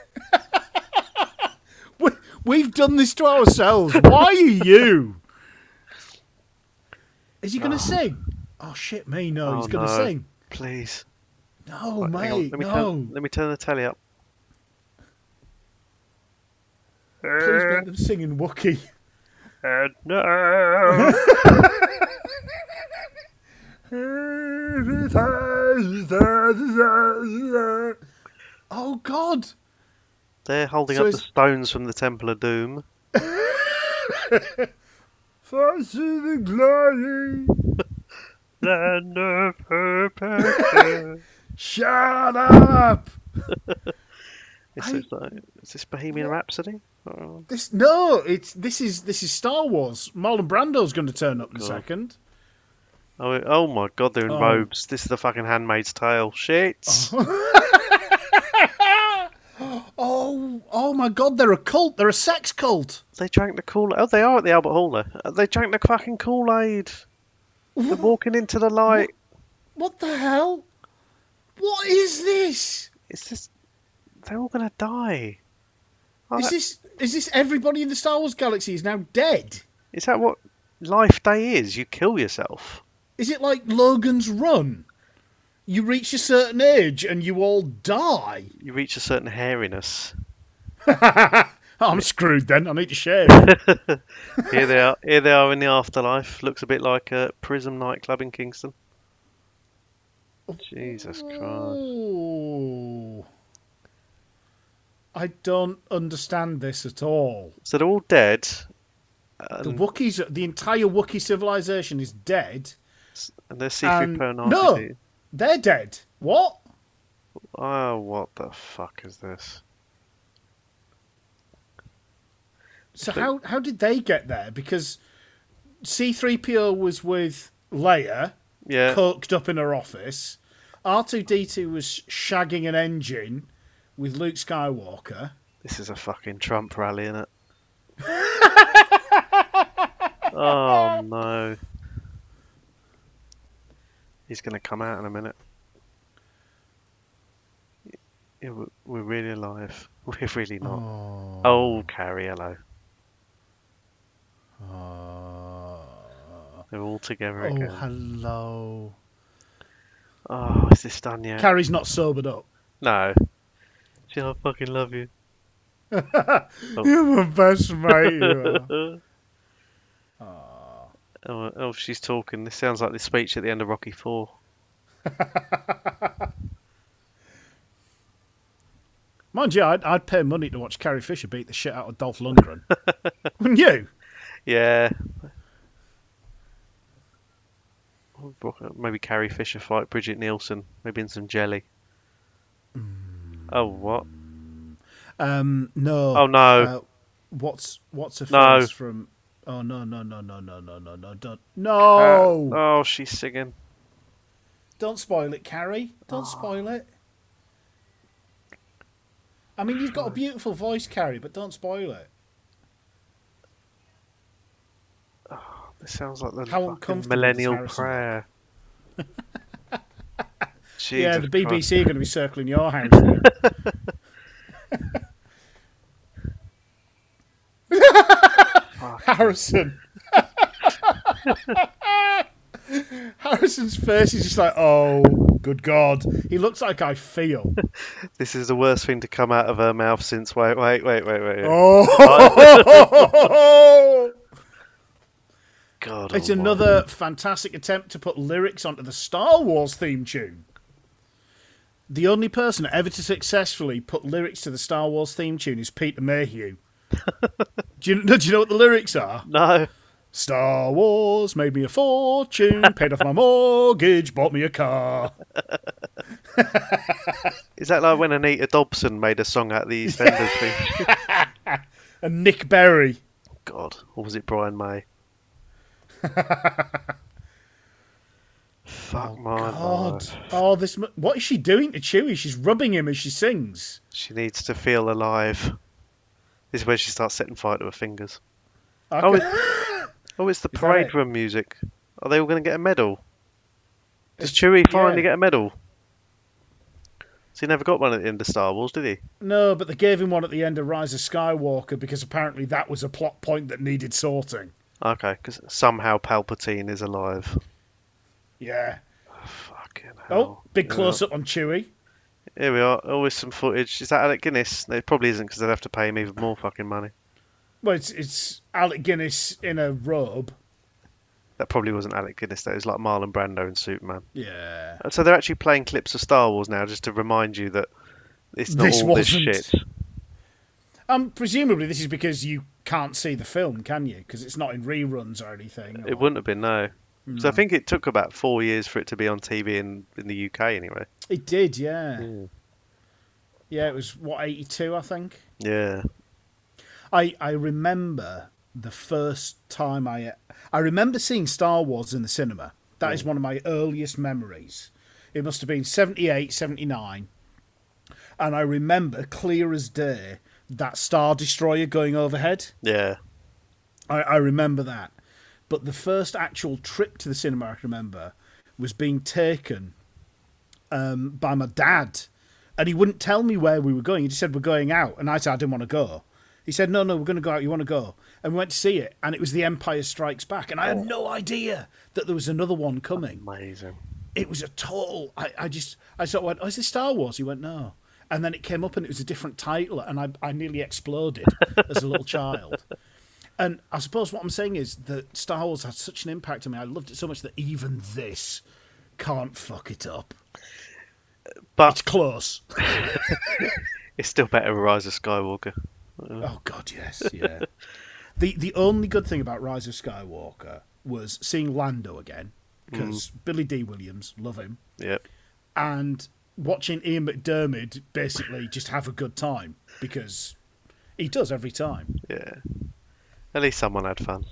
We- We've done this to ourselves. Why are you? Is he going to sing? Oh, shit me, no. Oh, He's going to no. sing. Please. No, Right, hang on, mate, Let me, no. turn, let me turn the telly up. Please make them sing in Wookiee. Uh, no. Oh, God. They're holding So up the it's- stones from the Temple of Doom. Fancy the glory. Land of perfection. Shut up. Is, I- this like, is this Bohemian Rhapsody? Oh, This no, it's this is this is Star Wars. Marlon Brando's going to turn up in a God. second. oh, oh my god, they're in Oh. robes. This is the fucking Handmaid's Tale. Shit. Oh, oh my God! They're a cult. They're a sex cult. They drank the Kool-Aid. Oh, they are at the Albert Hall there. Uh, They drank the fucking Kool-Aid. They're walking into the light. What the hell? What is this? It's just... They're all going to die. Oh, Is that- this is this everybody in the Star Wars galaxy is now dead? Is that what life day is? You kill yourself. Is it like Logan's Run? You reach a certain age and you all die. You reach a certain hairiness. I'm screwed then. I need to shave. Here they are. Here they are in the afterlife. Looks a bit like a Prism nightclub in Kingston. Jesus Christ. Oh. I don't understand this at all. So they're all dead. The And, Wookiees, the entire Wookiee civilization is dead. and they're C three P O and- and no. R two D two. They're dead. What? Oh, what the fuck is this? So how how did they get there? Because C three P O was with Leia, Yeah. coked up in her office. R two D two was shagging an engine with Luke Skywalker. This is a fucking Trump rally, isn't it? Oh no. He's going to come out in a minute. Yeah, we're, we're really alive. We're really not. Oh. Oh, Carrie, hello. They're all together Oh, again. hello. Oh, is this done yet? Carrie's not sobered up. No. She, I fucking love you. You're my best mate. You are. Oh, oh, she's talking. This sounds like the speech at the end of Rocky Four. Mind you, I'd, I'd pay money to watch Carrie Fisher beat the shit out of Dolph Lundgren. Wouldn't you? Yeah. Maybe Carrie Fisher fight Bridget Nielsen. Maybe in some jelly. Oh, what? Um, no. Oh, no. Uh, what's what's a No. face from? Oh no no no no no no no no don't Uh, no! oh, she's singing. Don't spoil it, Carrie. Oh. Don't spoil it. I mean, you've got a beautiful voice, Carrie, but don't spoil it. It sounds like the How fucking uncomfortable millennial does Harrison prayer. Yeah, Jesus the B B Christ. C are going to be circling your house here. Harrison. Harrison's face is just like, oh, good God. He looks like I feel. This is the worst thing to come out of her mouth since. Wait, wait, wait, wait, wait. Oh! God. It's almighty. another fantastic attempt to put lyrics onto the Star Wars theme tune. The only person ever to successfully put lyrics to the Star Wars theme tune is Peter Mayhew. do, you, do you know what the lyrics are? No. Star Wars made me a fortune, paid off my mortgage, bought me a car. Is that like when Anita Dobson made a song out of the EastEnders thing? And Nick Berry. God, or was it Brian May? Fuck my God. life. Oh, this. mu- What is she doing to Chewie? She's rubbing him as she sings. She needs to feel alive. This is where she starts setting fire to her fingers. Okay. Oh, it, oh, it's the Is that parade it? room music. Are they all going to get a medal? Does It's- Chewie finally yeah. get a medal? So he never got one at the end of Star Wars, did he? No, but they gave him one at the end of Rise of Skywalker because apparently that was a plot point that needed sorting. Okay, because somehow Palpatine is alive. Yeah. Fucking Oh, hell. big Yeah. close up on Chewie. Here we are. Always some footage. Is that Alec Guinness? No, it probably isn't because they'd have to pay him even more fucking money. Well, it's, it's Alec Guinness in a robe. That probably wasn't Alec Guinness, though. It was like Marlon Brando and Superman. Yeah. And so they're actually playing clips of Star Wars now just to remind you that it's not This all this wasn't. shit. Um, presumably this is because you can't see the film, can you? Because it's not in reruns or anything. It or- wouldn't have been, no. So I think it took about four years for it to be on T V in, in the U K anyway. It did, yeah. Yeah. Yeah, it was, what, eighty-two, I think? Yeah. I I remember the first time I... I remember seeing Star Wars in the cinema. That is one of my earliest memories. It must have been seventy-eight, seventy-nine. And I remember, clear as day, that Star Destroyer going overhead. Yeah. I, I remember that. But the first actual trip to the cinema I can remember was being taken um, by my dad. And he wouldn't tell me where we were going. He just said, we're going out. And I said, I didn't want to go. He said, no, no, we're going to go out. You want to go? And we went to see it. And it was The Empire Strikes Back. And I had no idea that there was another one coming. Amazing. It was a total... I, I just... I sort of went, oh, is this Star Wars? He went, no. And then it came up and it was a different title. And I, I nearly exploded as a little child. And I suppose what I'm saying is that Star Wars had such an impact on me. I loved it so much that even this can't fuck it up. But It's close. it's still better than Rise of Skywalker. Oh God, yes, yeah. the The only good thing about Rise of Skywalker was seeing Lando again because Billy D. Williams, love him, Yep. and watching Ian McDiarmid basically just have a good time because he does every time. Yeah. At least someone had fun.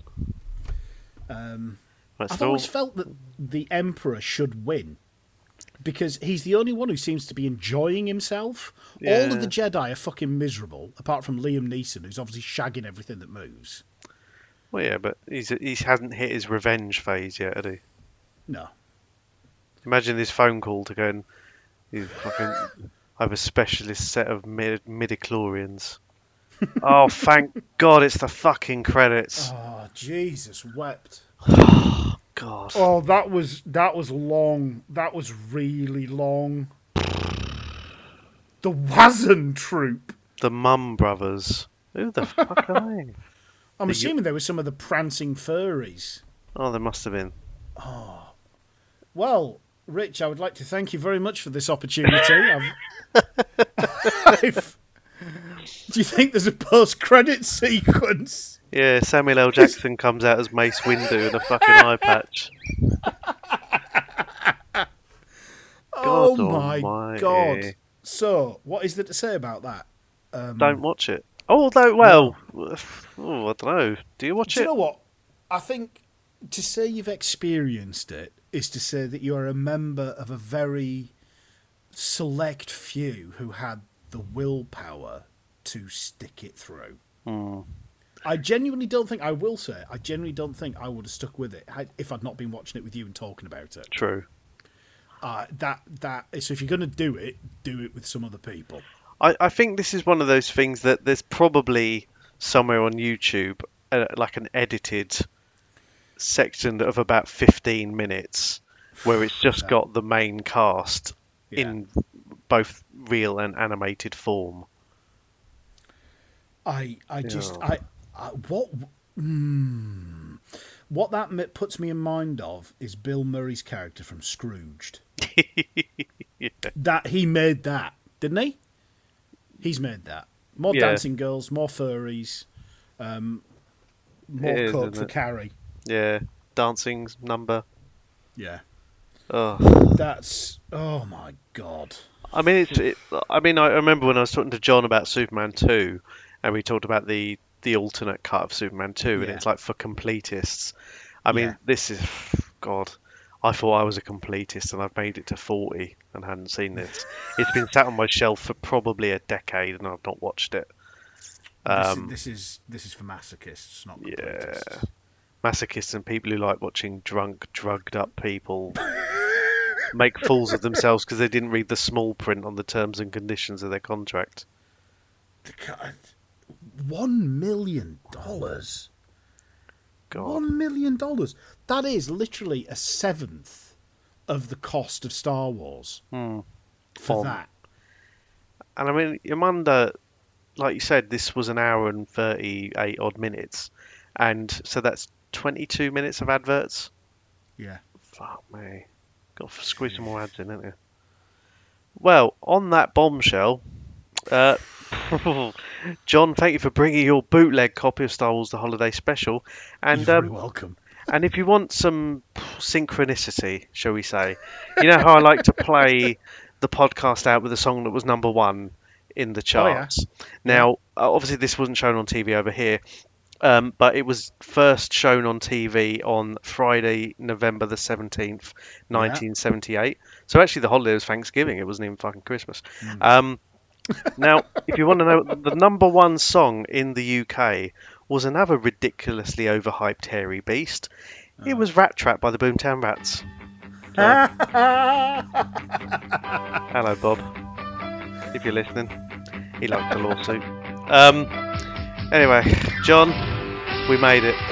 Um, That's I've all. always felt that the Emperor should win because he's the only one who seems to be enjoying himself. All Yeah. of the Jedi are fucking miserable, apart from Liam Neeson, who's obviously shagging everything that moves. Well, yeah, but he's he hasn't hit his revenge phase yet, had he? No. Imagine this phone call to go and you fucking I have a specialist set of mid midichlorians. Oh, thank God, it's the fucking credits. Oh, Jesus wept. God. Oh, that was that was long. That was really long. The Wazan Troop. The Mum Brothers. Who the fuck are they? I'm The- assuming they were some of the prancing furries. Oh, there must have been. Well, Rich, I would like to thank you very much for this opportunity. I've, I've, do you think there's a post-credit sequence? Yeah, Samuel L. Jackson comes out as Mace Windu in a fucking eye patch. Oh God my almighty. God. So, what is there to say about that? Um, Don't watch it. Although, well, oh, I don't know. Do you watch do you it? know what? I think to say you've experienced it is to say that you're a member of a very select few who had the willpower to stick it through. Hmm. I genuinely don't think, I will say, I genuinely don't think I would have stuck with it if I'd not been watching it with you and talking about it. True. Uh, that that so if you're going to do it, do it with some other people. I, I think this is one of those things that there's probably somewhere on YouTube, uh, like an edited section of about fifteen minutes, where it's just got the main cast yeah. in both real and animated form. I I just yeah. I, I what mm, what that puts me in mind of is Bill Murray's character from Scrooged. yeah. That he made that, didn't he? He's made that. More yeah. dancing girls, more furries, um, more is, coke for Carrie. Yeah, dancing number. Yeah. Oh, that's oh my god. I mean, it's. It, I mean, I remember when I was talking to John about Superman two, and we talked about the the alternate cut of Superman two, yeah. and it's like for completists. I mean, yeah. this is God. I thought I was a completist, and I've made it to forty and hadn't seen this. It's been sat on my shelf for probably a decade, and I've not watched it. Um, this, is, this is this is for masochists, not completists. Yeah, masochists and people who like watching drunk, drugged up people make fools of themselves because they didn't read the small print on the terms and conditions of their contract. One million dollars. God. One million dollars. That is literally a seventh of the cost of Star Wars hmm. for Fun. that. And I mean, Amanda, like you said, this was an hour and thirty-eight odd minutes, and so that's twenty-two minutes of adverts. Yeah. Fuck me. Got to squeeze some more ads in, haven't you? Well, on that bombshell, uh, John, thank you for bringing your bootleg copy of Star Wars: The Holiday Special. And You're very um, welcome. And if you want some synchronicity, shall we say, you know how I like to play the podcast out with a song that was number one in the charts. Oh, yeah. Now, yeah. obviously, this wasn't shown on T V over here. Um, but it was first shown on T V on Friday, November the seventeenth, nineteen seventy-eight. Yeah. So actually the holiday was Thanksgiving. It wasn't even fucking Christmas. Mm. Um, now, if you want to know, the number one song in the U K was another ridiculously overhyped hairy beast. Oh. It was Rat Trap by the Boomtown Rats. Uh, hello, Bob. If you're listening. He liked the lawsuit. Um, anyway, John, we made it.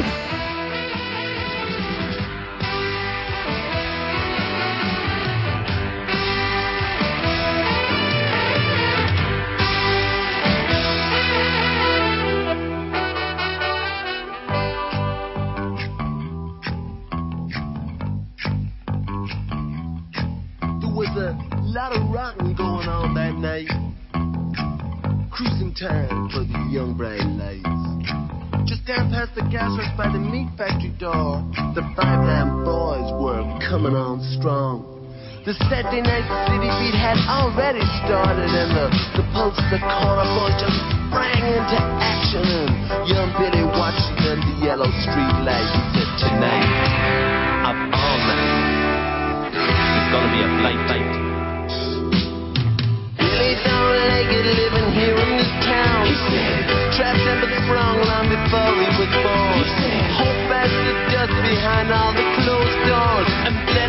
There was a lot of rocking going on that night. Cruising time for the young bright lights. Just down past the gas works by the meat factory door, the Five Lamb Boys were coming on strong. The Saturday night city beat had already started, and the, the pulse of the corner boys just sprang into action. And young Billy watching under the yellow street light, he said, tonight, of all night, it's gonna be a flight fight. Billy don't like it living here in this town. He said, trapped and but sprung long before he was born. He said, hope as the dust behind all the closed doors. and then